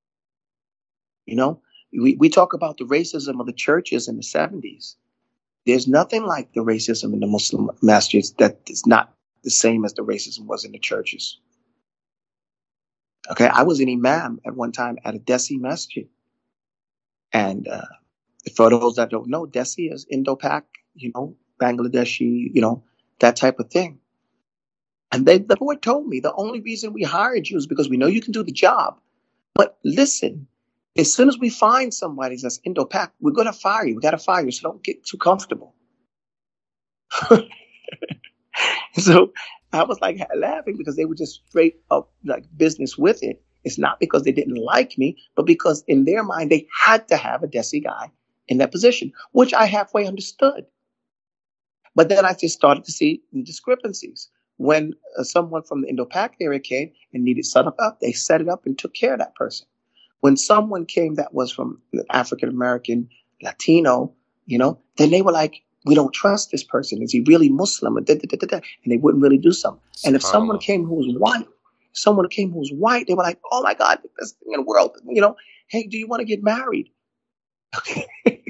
We talk about the racism of the churches in the 70s. There's nothing like the racism in the Muslim masjids that is not the same as the racism was in the churches. Okay, I was an imam at one time at a Desi masjid. And for those that don't know, Desi is Indo-Pak, Bangladeshi, that type of thing. And the board told me the only reason we hired you is because we know you can do the job. But listen, as soon as we find somebody that's Indo-Pak, we're going to fire you. We got to fire you, so don't get too comfortable. So I was like laughing because they were just straight up like business with it. It's not because they didn't like me, but because in their mind they had to have a Desi guy in that position, which I halfway understood. But then I just started to see discrepancies. When someone from the Indo-Pak area came and needed set up, they set it up and took care of that person. When someone came that was from African American, Latino, then they were like, we don't trust this person. Is he really Muslim? And they wouldn't really do something. And if someone came who was white, they were like, oh my God, the best thing in the world. Hey, do you want to get married? Okay.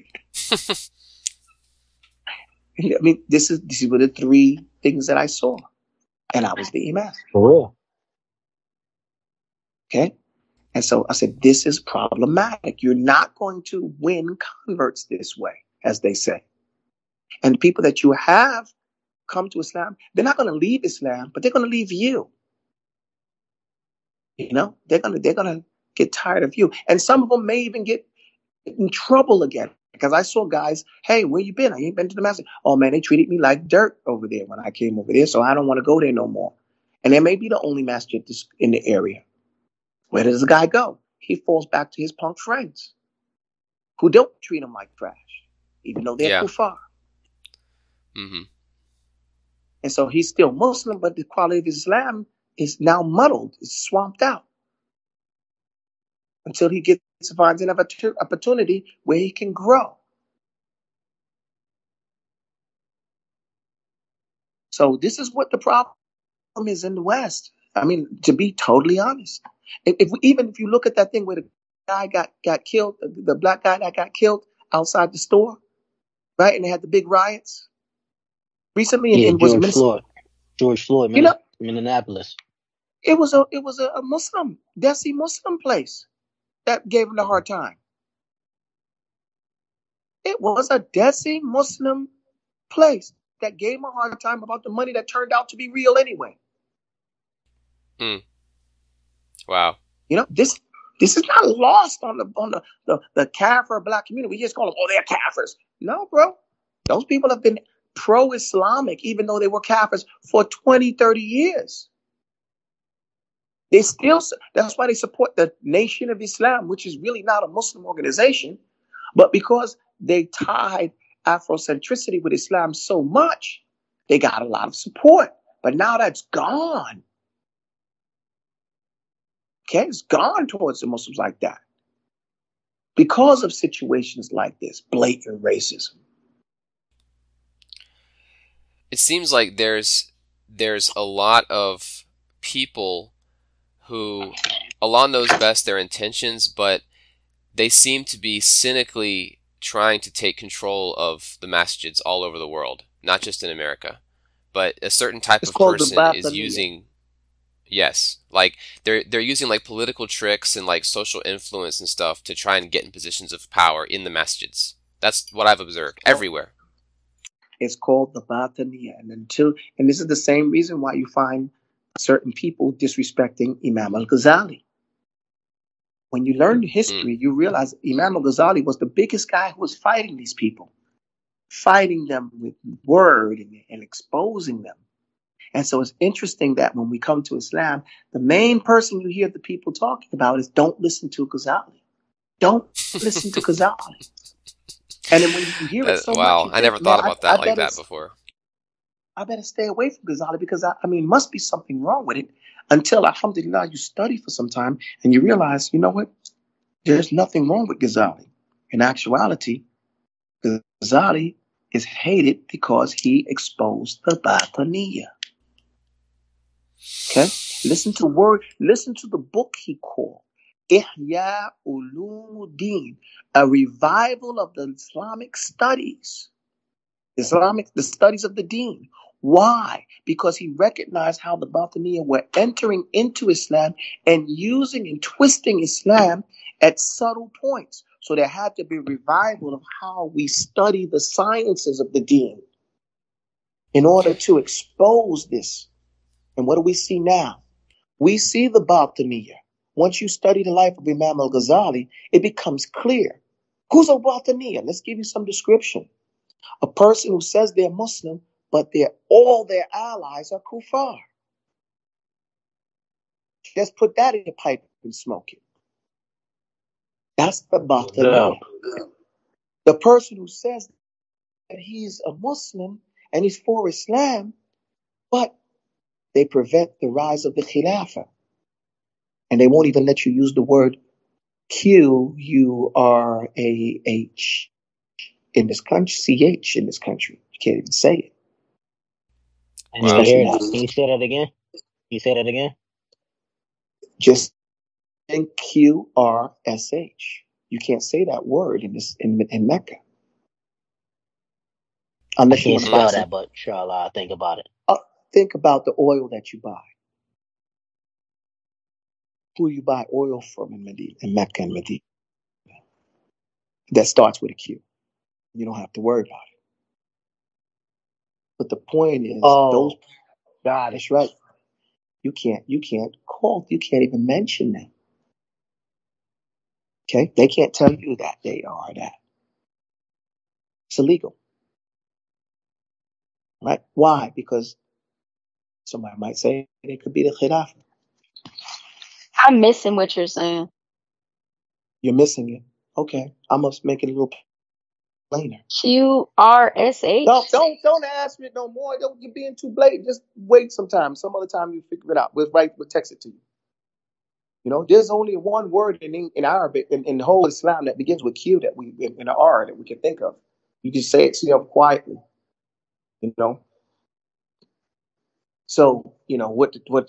I mean, these were the three things that I saw. And I was the imam. For real. Okay. And so I said, this is problematic. You're not going to win converts this way, as they say. And the people that you have come to Islam, they're not going to leave Islam, but they're going to leave you. They're going to get tired of you. And some of them may even get in trouble again. Because I saw guys, hey, where you been? I ain't been to the masjid. Oh, man, they treated me like dirt over there when I came over there, so I don't want to go there no more. And they may be the only masjid in the area. Where does the guy go? He falls back to his punk friends who don't treat him like trash, even though they're kuffar. Mm-hmm. And so he's still Muslim, but the quality of Islam is now muddled. It's swamped out. Until he finds an opportunity where he can grow. So this is what the problem is in the West. I mean, to be totally honest, if you look at that thing where the guy got killed, the black guy that got killed outside the store, right? And they had the big riots recently. George Floyd, Minneapolis. It was a Muslim, Desi Muslim place that gave him a hard time. It was a Desi Muslim place that gave him a hard time about the money that turned out to be real anyway. Wow. This is not lost on the Kafir black community. We just call them, they're Kafirs. No, bro. Those people have been pro-Islamic, even though they were Kafirs for 20, 30 years. That's why they support the Nation of Islam, which is really not a Muslim organization. But because they tied Afrocentricity with Islam so much, they got a lot of support. But now that's gone. Okay, it's gone towards the Muslims like that. Because of situations like this, blatant racism. It seems like there's a lot of people who, Allah knows best their intentions, but they seem to be cynically trying to take control of the masjids all over the world, not just in America. But a certain type of person is using, like they're using like political tricks and like social influence and stuff to try and get in positions of power in the masjids. That's what I've observed everywhere. It's called the Bataniya. And this is the same reason why you find certain people disrespecting Imam al-Ghazali. When you learn history, you realize Imam al-Ghazali was the biggest guy who was fighting these people, fighting them with word and exposing them. And so it's interesting that when we come to Islam, the main person you hear the people talking about is don't listen to Ghazali. Don't listen to Ghazali. And then when you hear it so much, I never thought about that like that before. I better stay away from Ghazali because must be something wrong with it. Until, alhamdulillah, you study for some time and you realize, you know what? There's nothing wrong with Ghazali. In actuality, Ghazali is hated because he exposed the Bataniya. Okay? Listen to the book he called Ihya Ulumuddin, a revival of the Islamic studies. The studies of the deen. Why? Because he recognized how the Batiniya were entering into Islam and using and twisting Islam at subtle points. So there had to be a revival of how we study the sciences of the deen in order to expose this. And what do we see now? We see the Batiniya. Once you study the life of Imam al-Ghazali, it becomes clear. Who's a Batiniya? Let's give you some description. A person who says they're Muslim, but all their allies are kuffar. Just put that in a pipe and smoke it. That's the Batiniya. The person who says that he's a Muslim and he's for Islam, but they prevent the rise of the Khilafah. And they won't even let you use the word Qurah in this country, CH in this country. You can't even say it. I didn't hear that. Can you say that again? Just think QRSH. You can't say that word in Mecca. Unless I can't spell that, but inshallah, I'll think about it. Think about the oil that you buy. Who you buy oil from in Mecca and Medina. That starts with a Q. You don't have to worry about it. But the point is, those guys, that's right. You can't even mention them. Okay? They can't tell you that they are that. It's illegal. Right? Why? Because somebody might say they could be the Khilafah. I'm missing what you're saying. You're missing it. Okay. I must make it a little plainer. QRSH? Don't ask me no more. You're being too blatant. Just wait sometime. Some other time you figure it out. We'll text it to you. You know, there's only one word in Arabic in the whole Islam that begins with Q that we in the R that we can think of. You can say it to yourself quietly. You know. So, you know,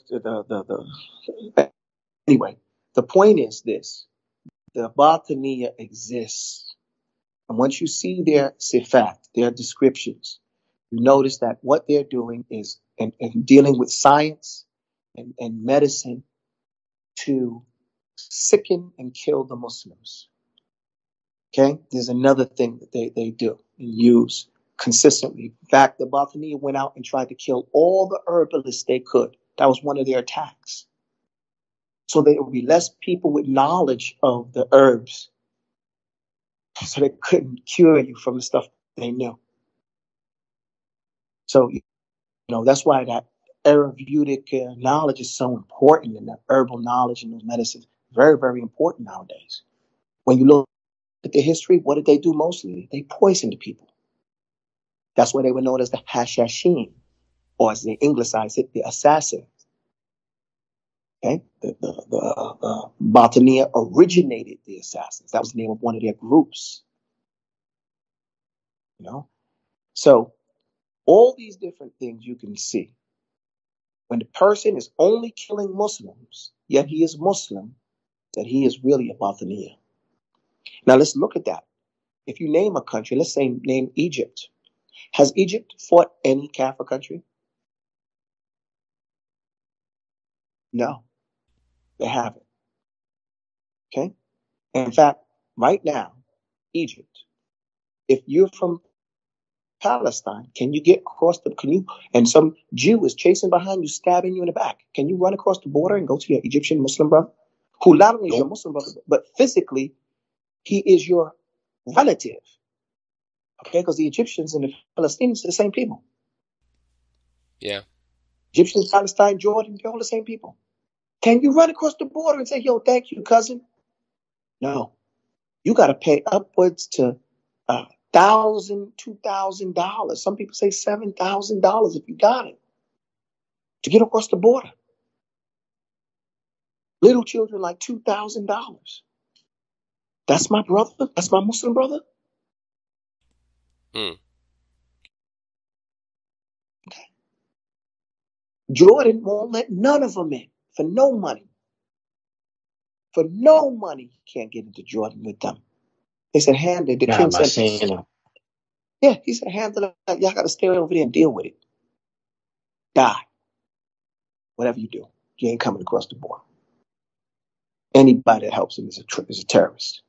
anyway, the point is this. The Batiniya exists. And once you see their sifat, their descriptions, you notice that what they're doing is and dealing with science and medicine to sicken and kill the Muslims. Okay? There's another thing that they do and use consistently. In fact, the Batiniya went out and tried to kill all the herbalists they could. That was one of their attacks. So there would be less people with knowledge of the herbs. So they couldn't cure you from the stuff they knew. So, you know, that's why that Ayurvedic knowledge is so important, and that herbal knowledge and those medicines, very, very important nowadays. When you look at the history, what did they do mostly? They poisoned people. That's why they were known as the Hashashin, or as they anglicize it, the assassins. Okay, the Batiniya originated the assassins. That was the name of one of their groups. You know, so all these different things you can see. When the person is only killing Muslims, yet he is Muslim, that he is really a Batiniya. Now let's look at that. If you name a country, let's say name Egypt. Has Egypt fought any Kafir country? No, they haven't. Okay? In fact, right now, Egypt, if you're from Palestine, can you get across and some Jew is chasing behind you, stabbing you in the back, can you run across the border and go to your Egyptian Muslim brother? Who not only is your Muslim brother, but physically, he is your relative. Okay? Because the Egyptians and the Palestinians are the same people. Yeah. Egyptians, Palestine, Jordan, they're all the same people. Can you run across the border and say, yo, thank you, cousin? No. You got to pay upwards to $1,000, $2,000. Some people say $7,000 if you got it to get across the border. Little children like $2,000. That's my brother. That's my Muslim brother. Okay. Jordan won't let none of them in for no money. For no money, you can't get into Jordan with them. They said, handle it. The king said, yeah, he said, handle it. Y'all got to stay over there and deal with it. Die. Whatever you do, you ain't coming across the border. Anybody that helps him is a terrorist.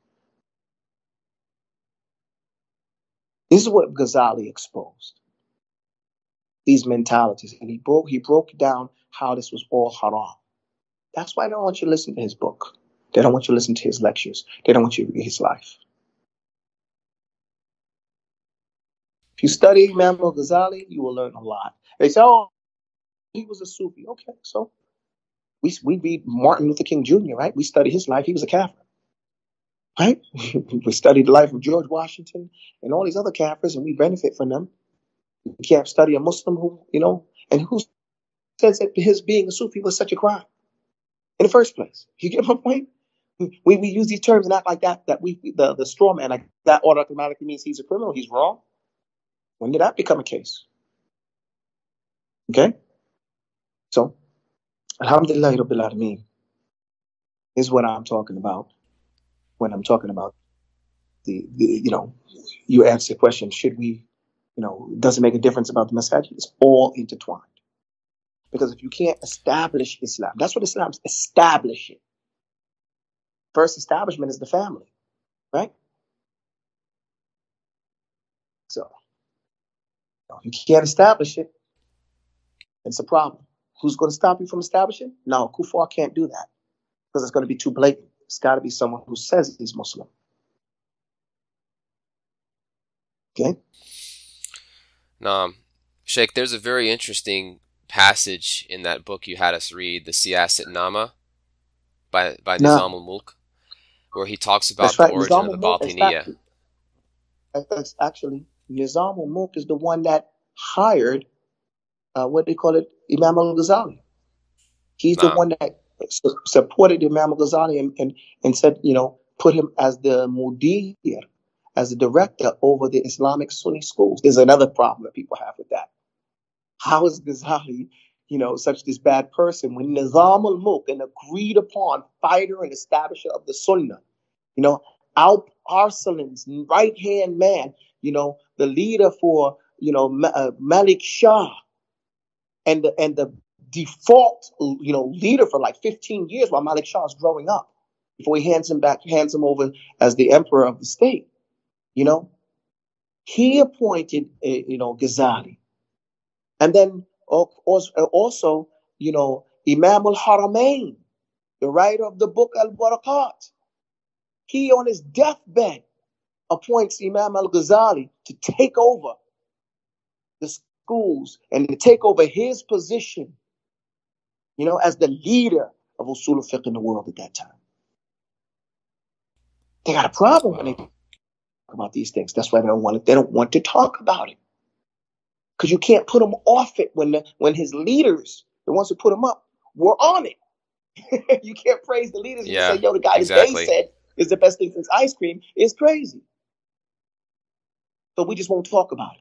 This is what Ghazali exposed. These mentalities. And he broke down how this was all haram. That's why they don't want you to listen to his book. They don't want you to listen to his lectures. They don't want you to read his life. If you study Imam al-Ghazali, you will learn a lot. They say, oh, he was a Sufi. Okay, so we read Martin Luther King Jr., right? We study his life. He was a Kafir, right? We study the life of George Washington and all these other Kafirs, and we benefit from them. You can't study a Muslim who, and who says that his being a Sufi was such a crime in the first place. You get my point? We use these terms and act like that the straw man, like that automatically means he's a criminal, he's wrong. When did that become a case? Okay? So, Alhamdulillah Rabbil Alameen is what I'm talking about when I'm talking about the you ask the question, should we, does it make a difference about the masajid? It's all intertwined. Because if you can't establish Islam, that's what Islam's establishing. First establishment is the family, right? So, if you can't establish it, it's a problem. Who's going to stop you from establishing? No, Kuffar can't do that because it's going to be too blatant. It's got to be someone who says he's Muslim. Okay? Sheikh, there's a very interesting passage in that book you had us read, the Siyasat Nama by Nizam al-Mulk, where he talks about the origin of the Batiniyya. That's actually, Nizam al-Mulk is the one that hired, what they call it, Imam al-Ghazali. He's the one that supported Imam al-Ghazali and said, put him as the mudir, as the director over the Islamic Sunni schools. There's another problem that people have with that. How is Ghazali, such this bad person when Nizam al-Mulk, an agreed upon fighter and establisher of the Sunnah, Alp Arsalan's right-hand man, the leader for, Malik Shah, and the default, leader for like 15 years while Malik Shah is growing up, before he hands him over as the emperor of the state. He appointed, Ghazali. And then also, Imam al-Haramain, the writer of the book Al-Barakat, he on his deathbed appoints Imam al-Ghazali to take over the schools and to take over his position, as the leader of Usul al-Fiqh in the world at that time. They got a problem when they talk about these things. That's why they don't want to talk about it. Because you can't put them off it when his leaders, the ones who put him up, were on it. You can't praise the leaders and say, the guy that they said is the best thing since ice cream is crazy. So we just won't talk about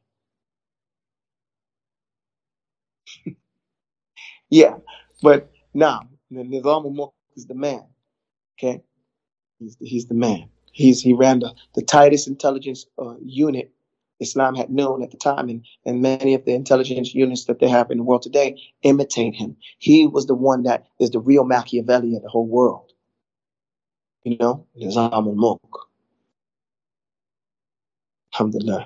it. Yeah, but now, Nizam al-Mulk is the man. Okay? He's the man. He ran the tightest intelligence unit Islam had known at the time, and many of the intelligence units that they have in the world today imitate him. He was the one that is the real Machiavelli of the whole world. Nizam al-Mulk. Alhamdulillah.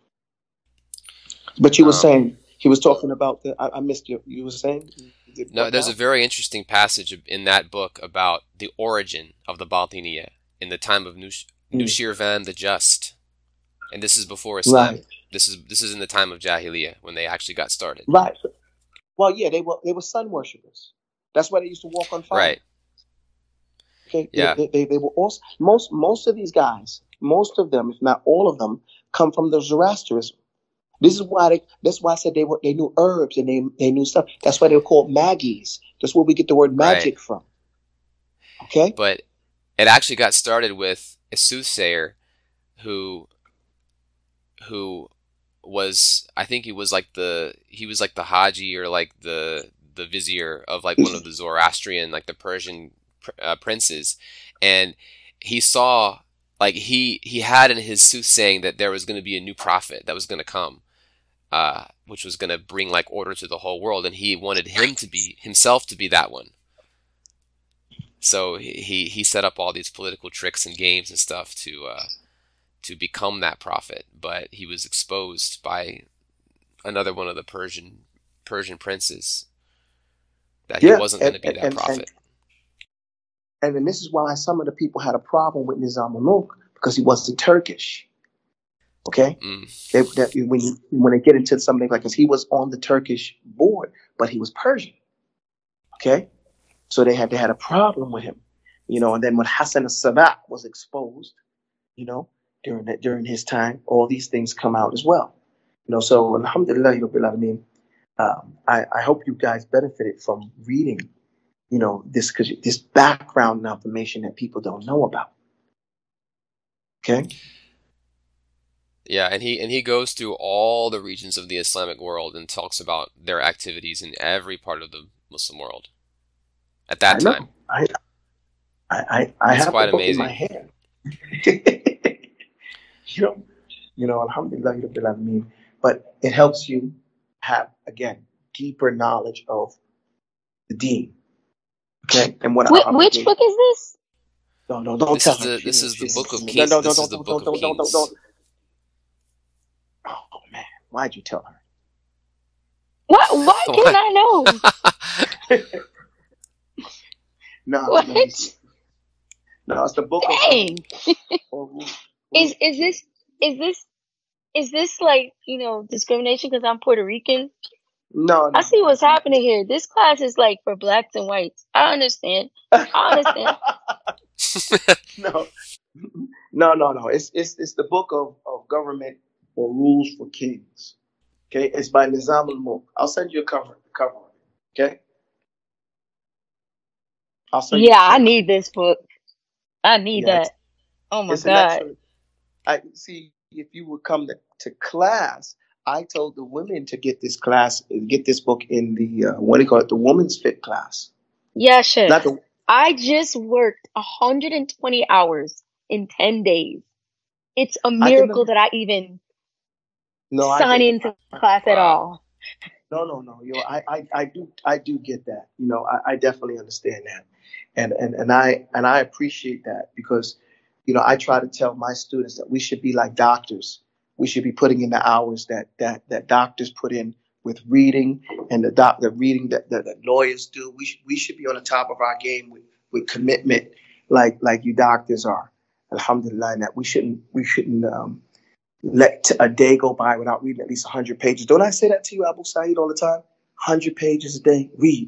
But you were saying, he was talking about I missed you. You were saying? No, there's a very interesting passage in that book about the origin of the Batiniyya in the time of Nushirvan the Just. And this is before Islam. Right. This is in the time of Jahiliyyah when they actually got started. Right. Well, yeah, they were sun worshippers. That's why they used to walk on fire. Right. Okay. Yeah. They were also most of these guys, most of them, if not all of them, come from the Zoroastrianism. That's why I said they knew herbs and they knew stuff. That's why they were called Magis. That's where we get the word magic from. Okay. But it actually got started with a soothsayer who was, I think he was like the Haji or like the vizier of like one of the Zoroastrian, like the Persian princes, and he saw, like he had in his soothsaying that there was going to be a new prophet that was going to come, which was going to bring like order to the whole world, and he wanted himself to be that one. So he set up all these political tricks and games and stuff to become that prophet, but he was exposed by another one of the Persian princes that he wasn't going to be that prophet. And then this is why some of the people had a problem with Nizam al-Mulk, because he wasn't Turkish. Okay, when they get into something like, because he was on the Turkish board, but he was Persian. Okay, so they had a problem with him, and then when Hassan al-Sabat was exposed, during his time, all these things come out as well. So alhamdulillah, I hope you guys benefited from reading, this background information that people don't know about. Okay. Yeah, and he goes through all the regions of the Islamic world and talks about their activities in every part of the Muslim world at that time. I It's have quite the book amazing. in my hand. Alhamdulillah, but it helps you have, again, deeper knowledge of the deen. Okay, and which book is this? Don't This tell is her. this is the book of Kings. This is the book of Kings. Oh man, why'd you tell her? What? Why can't I know? No, it's the book Dang. of. Is this like, discrimination because I'm Puerto Rican? No. I see what's happening here. This class is like for blacks and whites. I understand. No. It's the book of government or rules for kings. Okay, it's by Nizam al-Mulk. I'll send you a cover. Okay. I need this book. I need that. Oh my God. I see. If you would come to class, I told the women to get this book in the the Women's Fit class. Yeah, sure. I just worked 120 hours in 10 days. It's a miracle that I even sign into class at all. No. I do get that. I definitely understand that, and I appreciate that, because I try to tell my students that we should be like doctors. We should be putting in the hours that doctors put in with reading, and the reading that lawyers do. We should be on the top of our game with commitment, like you doctors are. Alhamdulillah, and that we shouldn't let a day go by without reading at least 100 pages. Don't I say that to you, Abu Saeed, all the time? 100 pages a day. Read.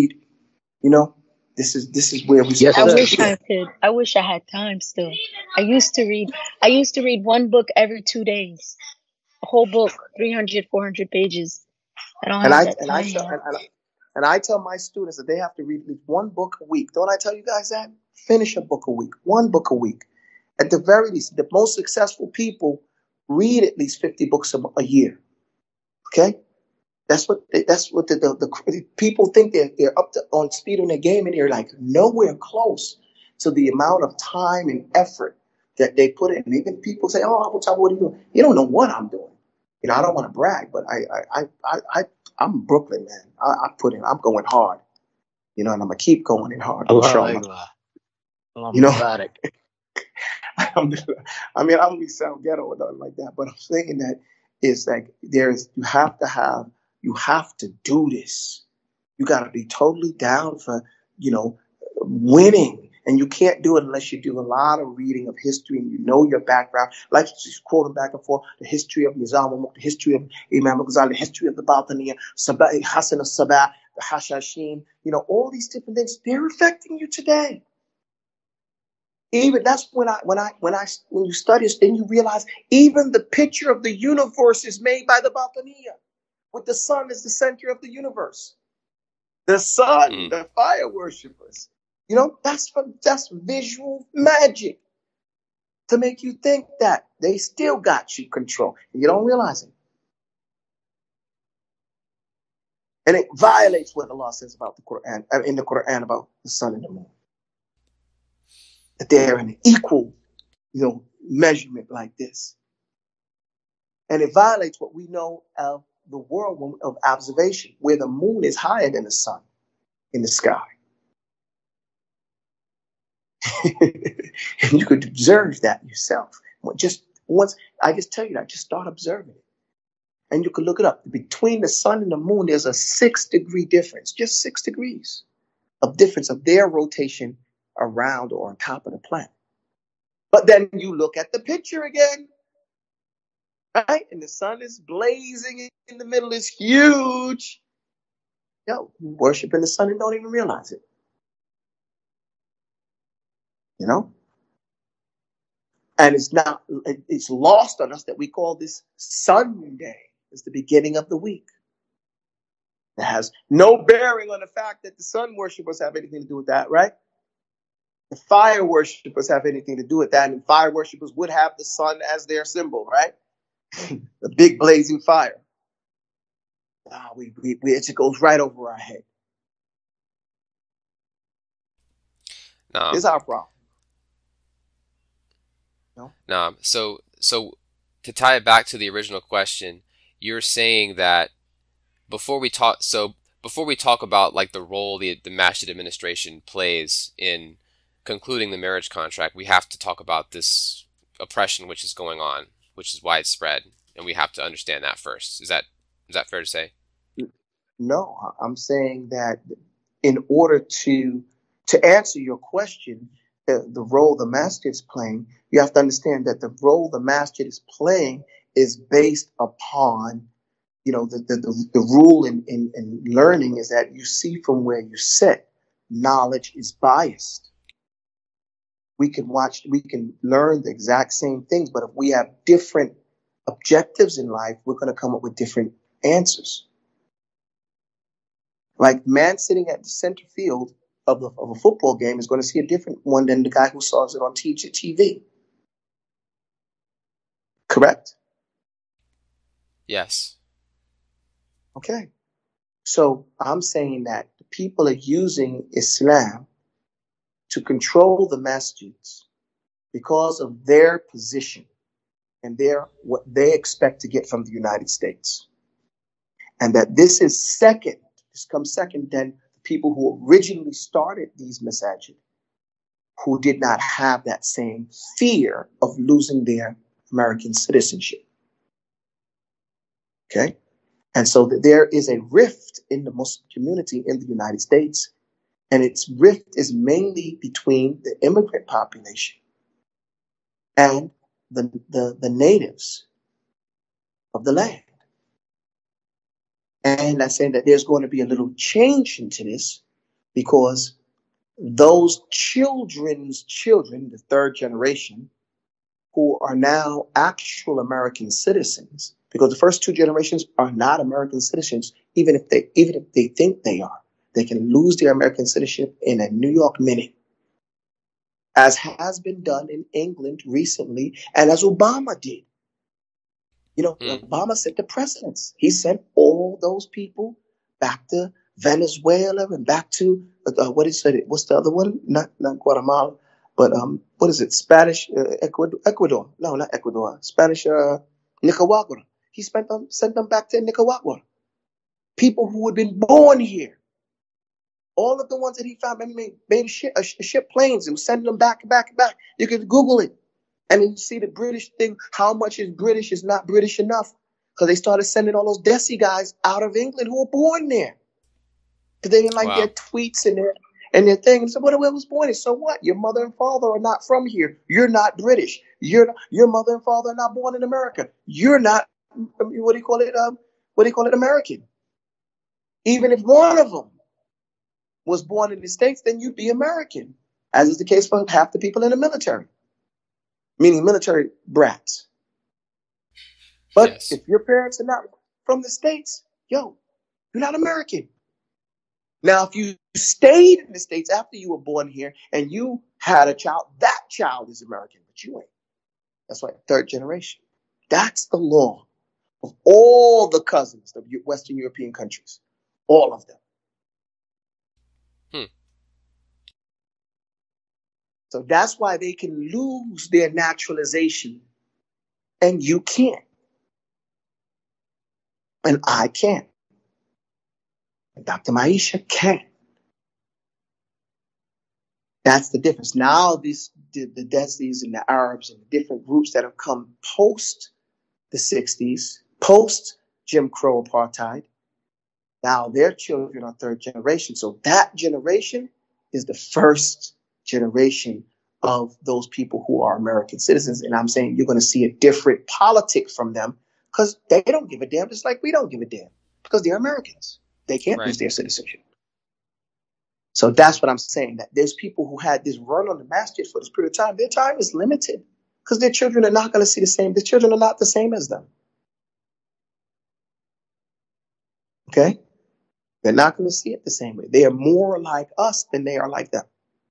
This is where we. Yes, I wish I could. I wish I had time still. I used to read one book every 2 days. A whole book, 300, 400 pages. I don't have that time. And I tell my students that they have to read at least one book a week. Don't I tell you guys that? Finish a book a week. One book a week. At the very least, the most successful people read at least 50 books a year. Okay? That's what the people think they're up on speed on their game, and they're like nowhere close to the amount of time and effort that they put in. And even people say, "Oh, what are you doing?" You don't know what I'm doing. I don't want to brag, but I'm Brooklyn, man. I put in. I'm going hard. And I'm gonna keep going in hard. Allah. I mean, I don't sound ghetto or nothing like that, but I'm saying that is like you have to do this. You got to be totally down for, winning. And you can't do it unless you do a lot of reading of history and you know your background. Like just quoting back and forth, the history of Nizam al-Mulk, the history of Imam al-Ghazali, the history of the Batiniya, Hassan al-Sabat, the Hashashin, all these different things, they're affecting you today. Even that's when you study this, then you realize even the picture of the universe is made by the Batiniya, with the sun as the center of the universe. The sun, the fire worshippers. That's visual magic to make you think that they still got you control. And you don't realize it. And it violates what Allah says about the Quran, in the Quran, about the sun and the moon. That they're in an equal, measurement like this. And it violates what we know of the world of observation, where the moon is higher than the sun in the sky. And you could observe that yourself. Just once, I just tell you that, just start observing it. And you can look it up. Between the sun and the moon, there's a 6-degree difference, just 6 degrees of difference of their rotation around or on top of the planet. But then you look at the picture again. right? And the sun is blazing in the middle. It's huge. Yo, you worshiping the sun and don't even realize it. You know? And it's lost on us that we call this Sunday. It's the beginning of the week. It has no bearing on the fact that the sun worshippers have anything to do with that, right? The fire worshippers have anything to do with that, and fire worshippers would have the sun as their symbol, right? The big blazing fire. It goes right over our head. It's our problem. No. So to tie it back to the original question, you're saying that before we talk about like the role the Masjid administration plays in concluding the marriage contract, we have to talk about this oppression which is going on, which is widespread, and we have to understand that first. Is that fair to say? No, I'm saying that in order to answer your question, the role the masjid is playing, you have to understand that the role the masjid is playing is based upon, the rule in learning is that you see from where you sit. Knowledge is biased. We can learn the exact same things, but if we have different objectives in life, we're going to come up with different answers. Like man sitting at the center field of a football game is going to see a different one than the guy who saw it on TV. Correct? Yes. Okay. So I'm saying that the people are using Islam to control the masjids because of their position and what they expect to get from the United States. And that this comes second than people who originally started these masajid, who did not have that same fear of losing their American citizenship. Okay? And so there is a rift in the Muslim community in the United States, and its rift is mainly between the immigrant population and the natives of the land. And I'm saying that there's going to be a little change into this because those children's children, the third generation, who are now actual American citizens, because the first two generations are not American citizens, even if they think they are, they can lose their American citizenship in a New York minute, as has been done in England recently, and as Obama did. Obama set the precedence. He sent all those people back to Venezuela and back to what's the other one? Not Guatemala, but what is it? Spanish Ecuador? No, not Ecuador. Spanish Nicaragua. He sent them back to Nicaragua. People who had been born here. All of the ones that he found, made ship planes and sending them back. You can Google it. And you see the British thing, how much is British is not British enough. Because they started sending all those Desi guys out of England who were born there. Because they didn't like their tweets and their thing. And so, what was born here? So what? Your mother and father are not from here. You're not British. Your mother and father are not born in America. You're not, American. Even if one of them was born in the States, then you'd be American. As is the case for half the people in the military. Meaning military brats. But yes, if your parents are not from the States, you're not American. Now, if you stayed in the States after you were born here and you had a child, that child is American, but you ain't. That's why third generation. That's the law of all the cousins of Western European countries. All of them. So that's why they can lose their naturalization and you can't. And I can't. And Dr. Maisha can't. That's the difference. Now the Desis and the Arabs and the different groups that have come post the 60s, post Jim Crow apartheid, now their children are third generation. So that generation is the first generation of those people who are American citizens. And I'm saying you're going to see a different politic from them because they don't give a damn, just like we don't give a damn, because they're Americans. They can't lose their citizenship. So that's what I'm saying, that there's people who had this run on the masjid for this period of time. Their time is limited because their children are not going to see the same. Their children are not the same as them. Okay? They're not going to see it the same way. They are more like us than they are like them.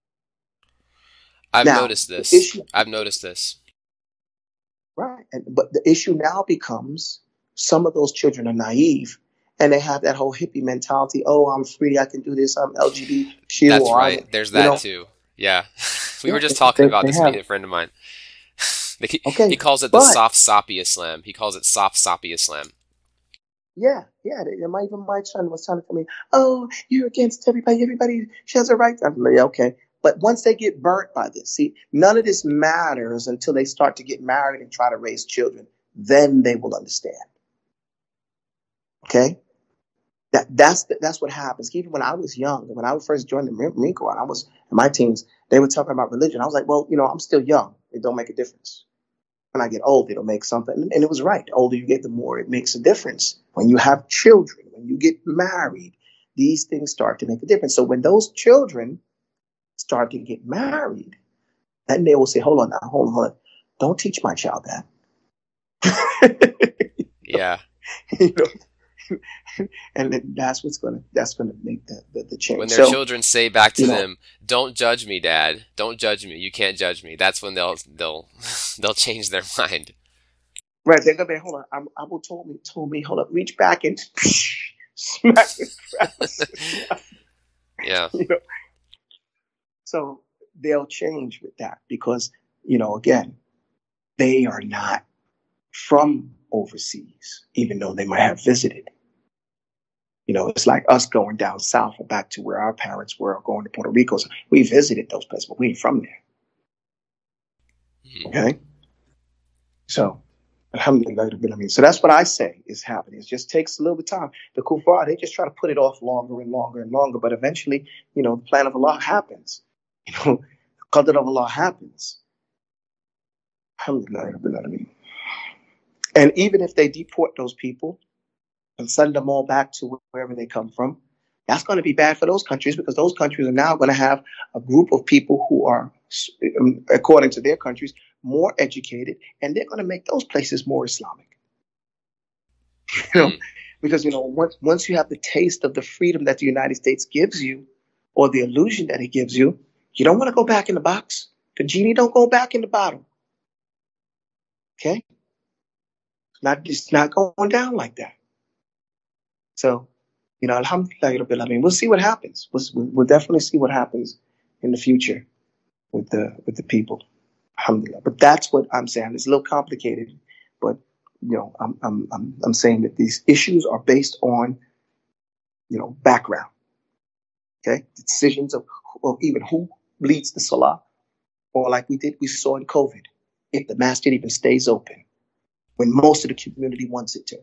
I've noticed this. Right. But the issue now becomes some of those children are naive and they have that whole hippie mentality. Oh, I'm free. I can do this. I'm LGBT. That's right. There's that too. Yeah. We were just talking about this with a friend of mine. He calls it the soft soppy Islam. He calls it soft soppy Islam. Yeah. My son was trying to tell me, oh, you're against everybody. Everybody has a right. I'm like, okay. But once they get burnt by this, see, none of this matters until they start to get married and try to raise children. Then they will understand. Okay? That's what happens. Even when I was young, when I first joined the Marine Corps, I was in my teens, they were talking about religion. I was like, well, I'm still young. It don't make a difference. When I get old, it'll make something. And it was right. The older you get, the more it makes a difference. When you have children, when you get married, these things start to make a difference. So when those children start to get married, then they will say, hold on. Don't teach my child that. Yeah. And then that's gonna make the change. When their children say back to them, "Don't judge me, Dad. Don't judge me. You can't judge me." That's when they'll change their mind. Right? They're gonna be, hold on. Abu told me, hold up, reach back and smack the crap. Yeah. So they'll change with that because again, they are not from overseas, even though they might have visited. It's like us going down south or back to where our parents were, or going to Puerto Rico. So we visited those places, but we ain't from there. Okay? So, alhamdulillah. So that's what I say is happening. It just takes a little bit of time. The kuffar, they just try to put it off longer and longer and longer, but eventually, the plan of Allah happens. The qadr of Allah happens. Alhamdulillah. And even if they deport those people and send them all back to wherever they come from, that's going to be bad for those countries, because those countries are now going to have a group of people who are, according to their countries, more educated, and they're going to make those places more Islamic. Because once you have the taste of the freedom that the United States gives you, or the illusion that it gives you, you don't want to go back in the box. The genie don't go back in the bottle. Okay? It's not going down like that. So, alhamdulillah, we'll see what happens. We'll definitely see what happens in the future with the people. Alhamdulillah. But that's what I'm saying. It's a little complicated, but I'm saying that these issues are based on background. Okay, the decisions of even who leads the salah, or like we saw in COVID, if the masjid even stays open when most of the community wants it to.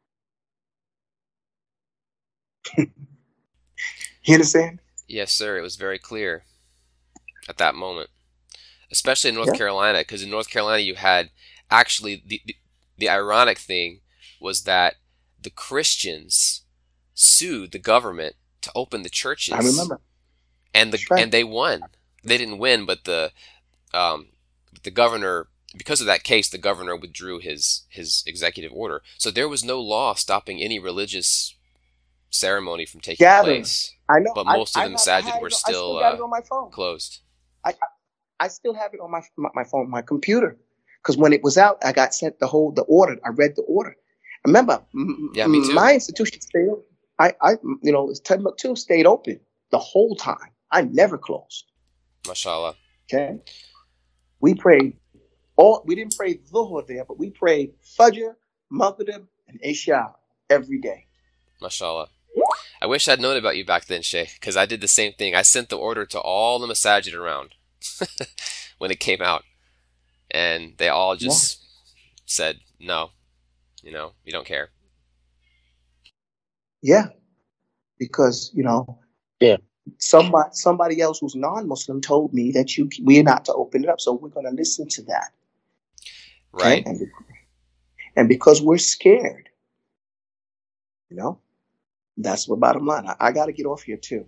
You understand? Yes, sir. It was very clear at that moment, especially in North Carolina, because in North Carolina you had actually the ironic thing was that the Christians sued the government to open the churches. I remember. And they won. They didn't win, but the governor, because of that case, the governor withdrew his executive order. So there was no law stopping any religious ceremony from taking place. I know, but most of the masajid were still closed. I still have it on my phone, my computer, because when it was out, I got sent the order. I read the order. Remember, me too. My institution stayed open. It's Timbuktu stayed open the whole time. I never closed. Mashallah. Okay. We prayed. We didn't pray Dhuhr there, but we prayed Fajr, Maghrib, and Isha every day. Mashallah. I wish I'd known about you back then, Sheikh, because I did the same thing. I sent the order to all the masajid around when it came out, and they all just said, no, we don't care. Yeah, because, somebody else who's non-Muslim told me that we're not to open it up, so we're going to listen to that. Right. Okay? And because we're scared, that's the bottom line. I got to get off here too.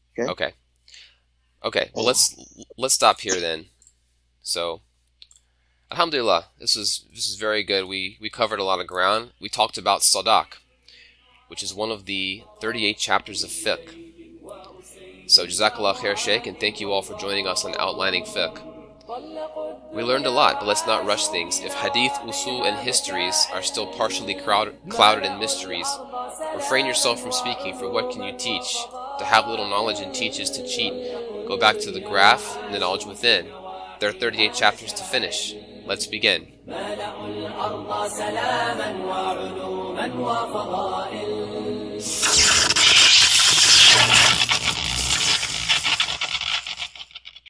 Okay. Well, let's stop here then. So, alhamdulillah, this is very good. We covered a lot of ground. We talked about sadaq, which is one of the 38 chapters of fiqh. So, jazakallah khair, Sheikh, and thank you all for joining us on Outlining Fiqh. We learned a lot, but let's not rush things. If hadith, usul, and histories are still partially clouded in mysteries, refrain yourself from speaking, for what can you teach? To have little knowledge and teach is to cheat. Go back to the graph and the knowledge within. There are 38 chapters to finish. Let's begin.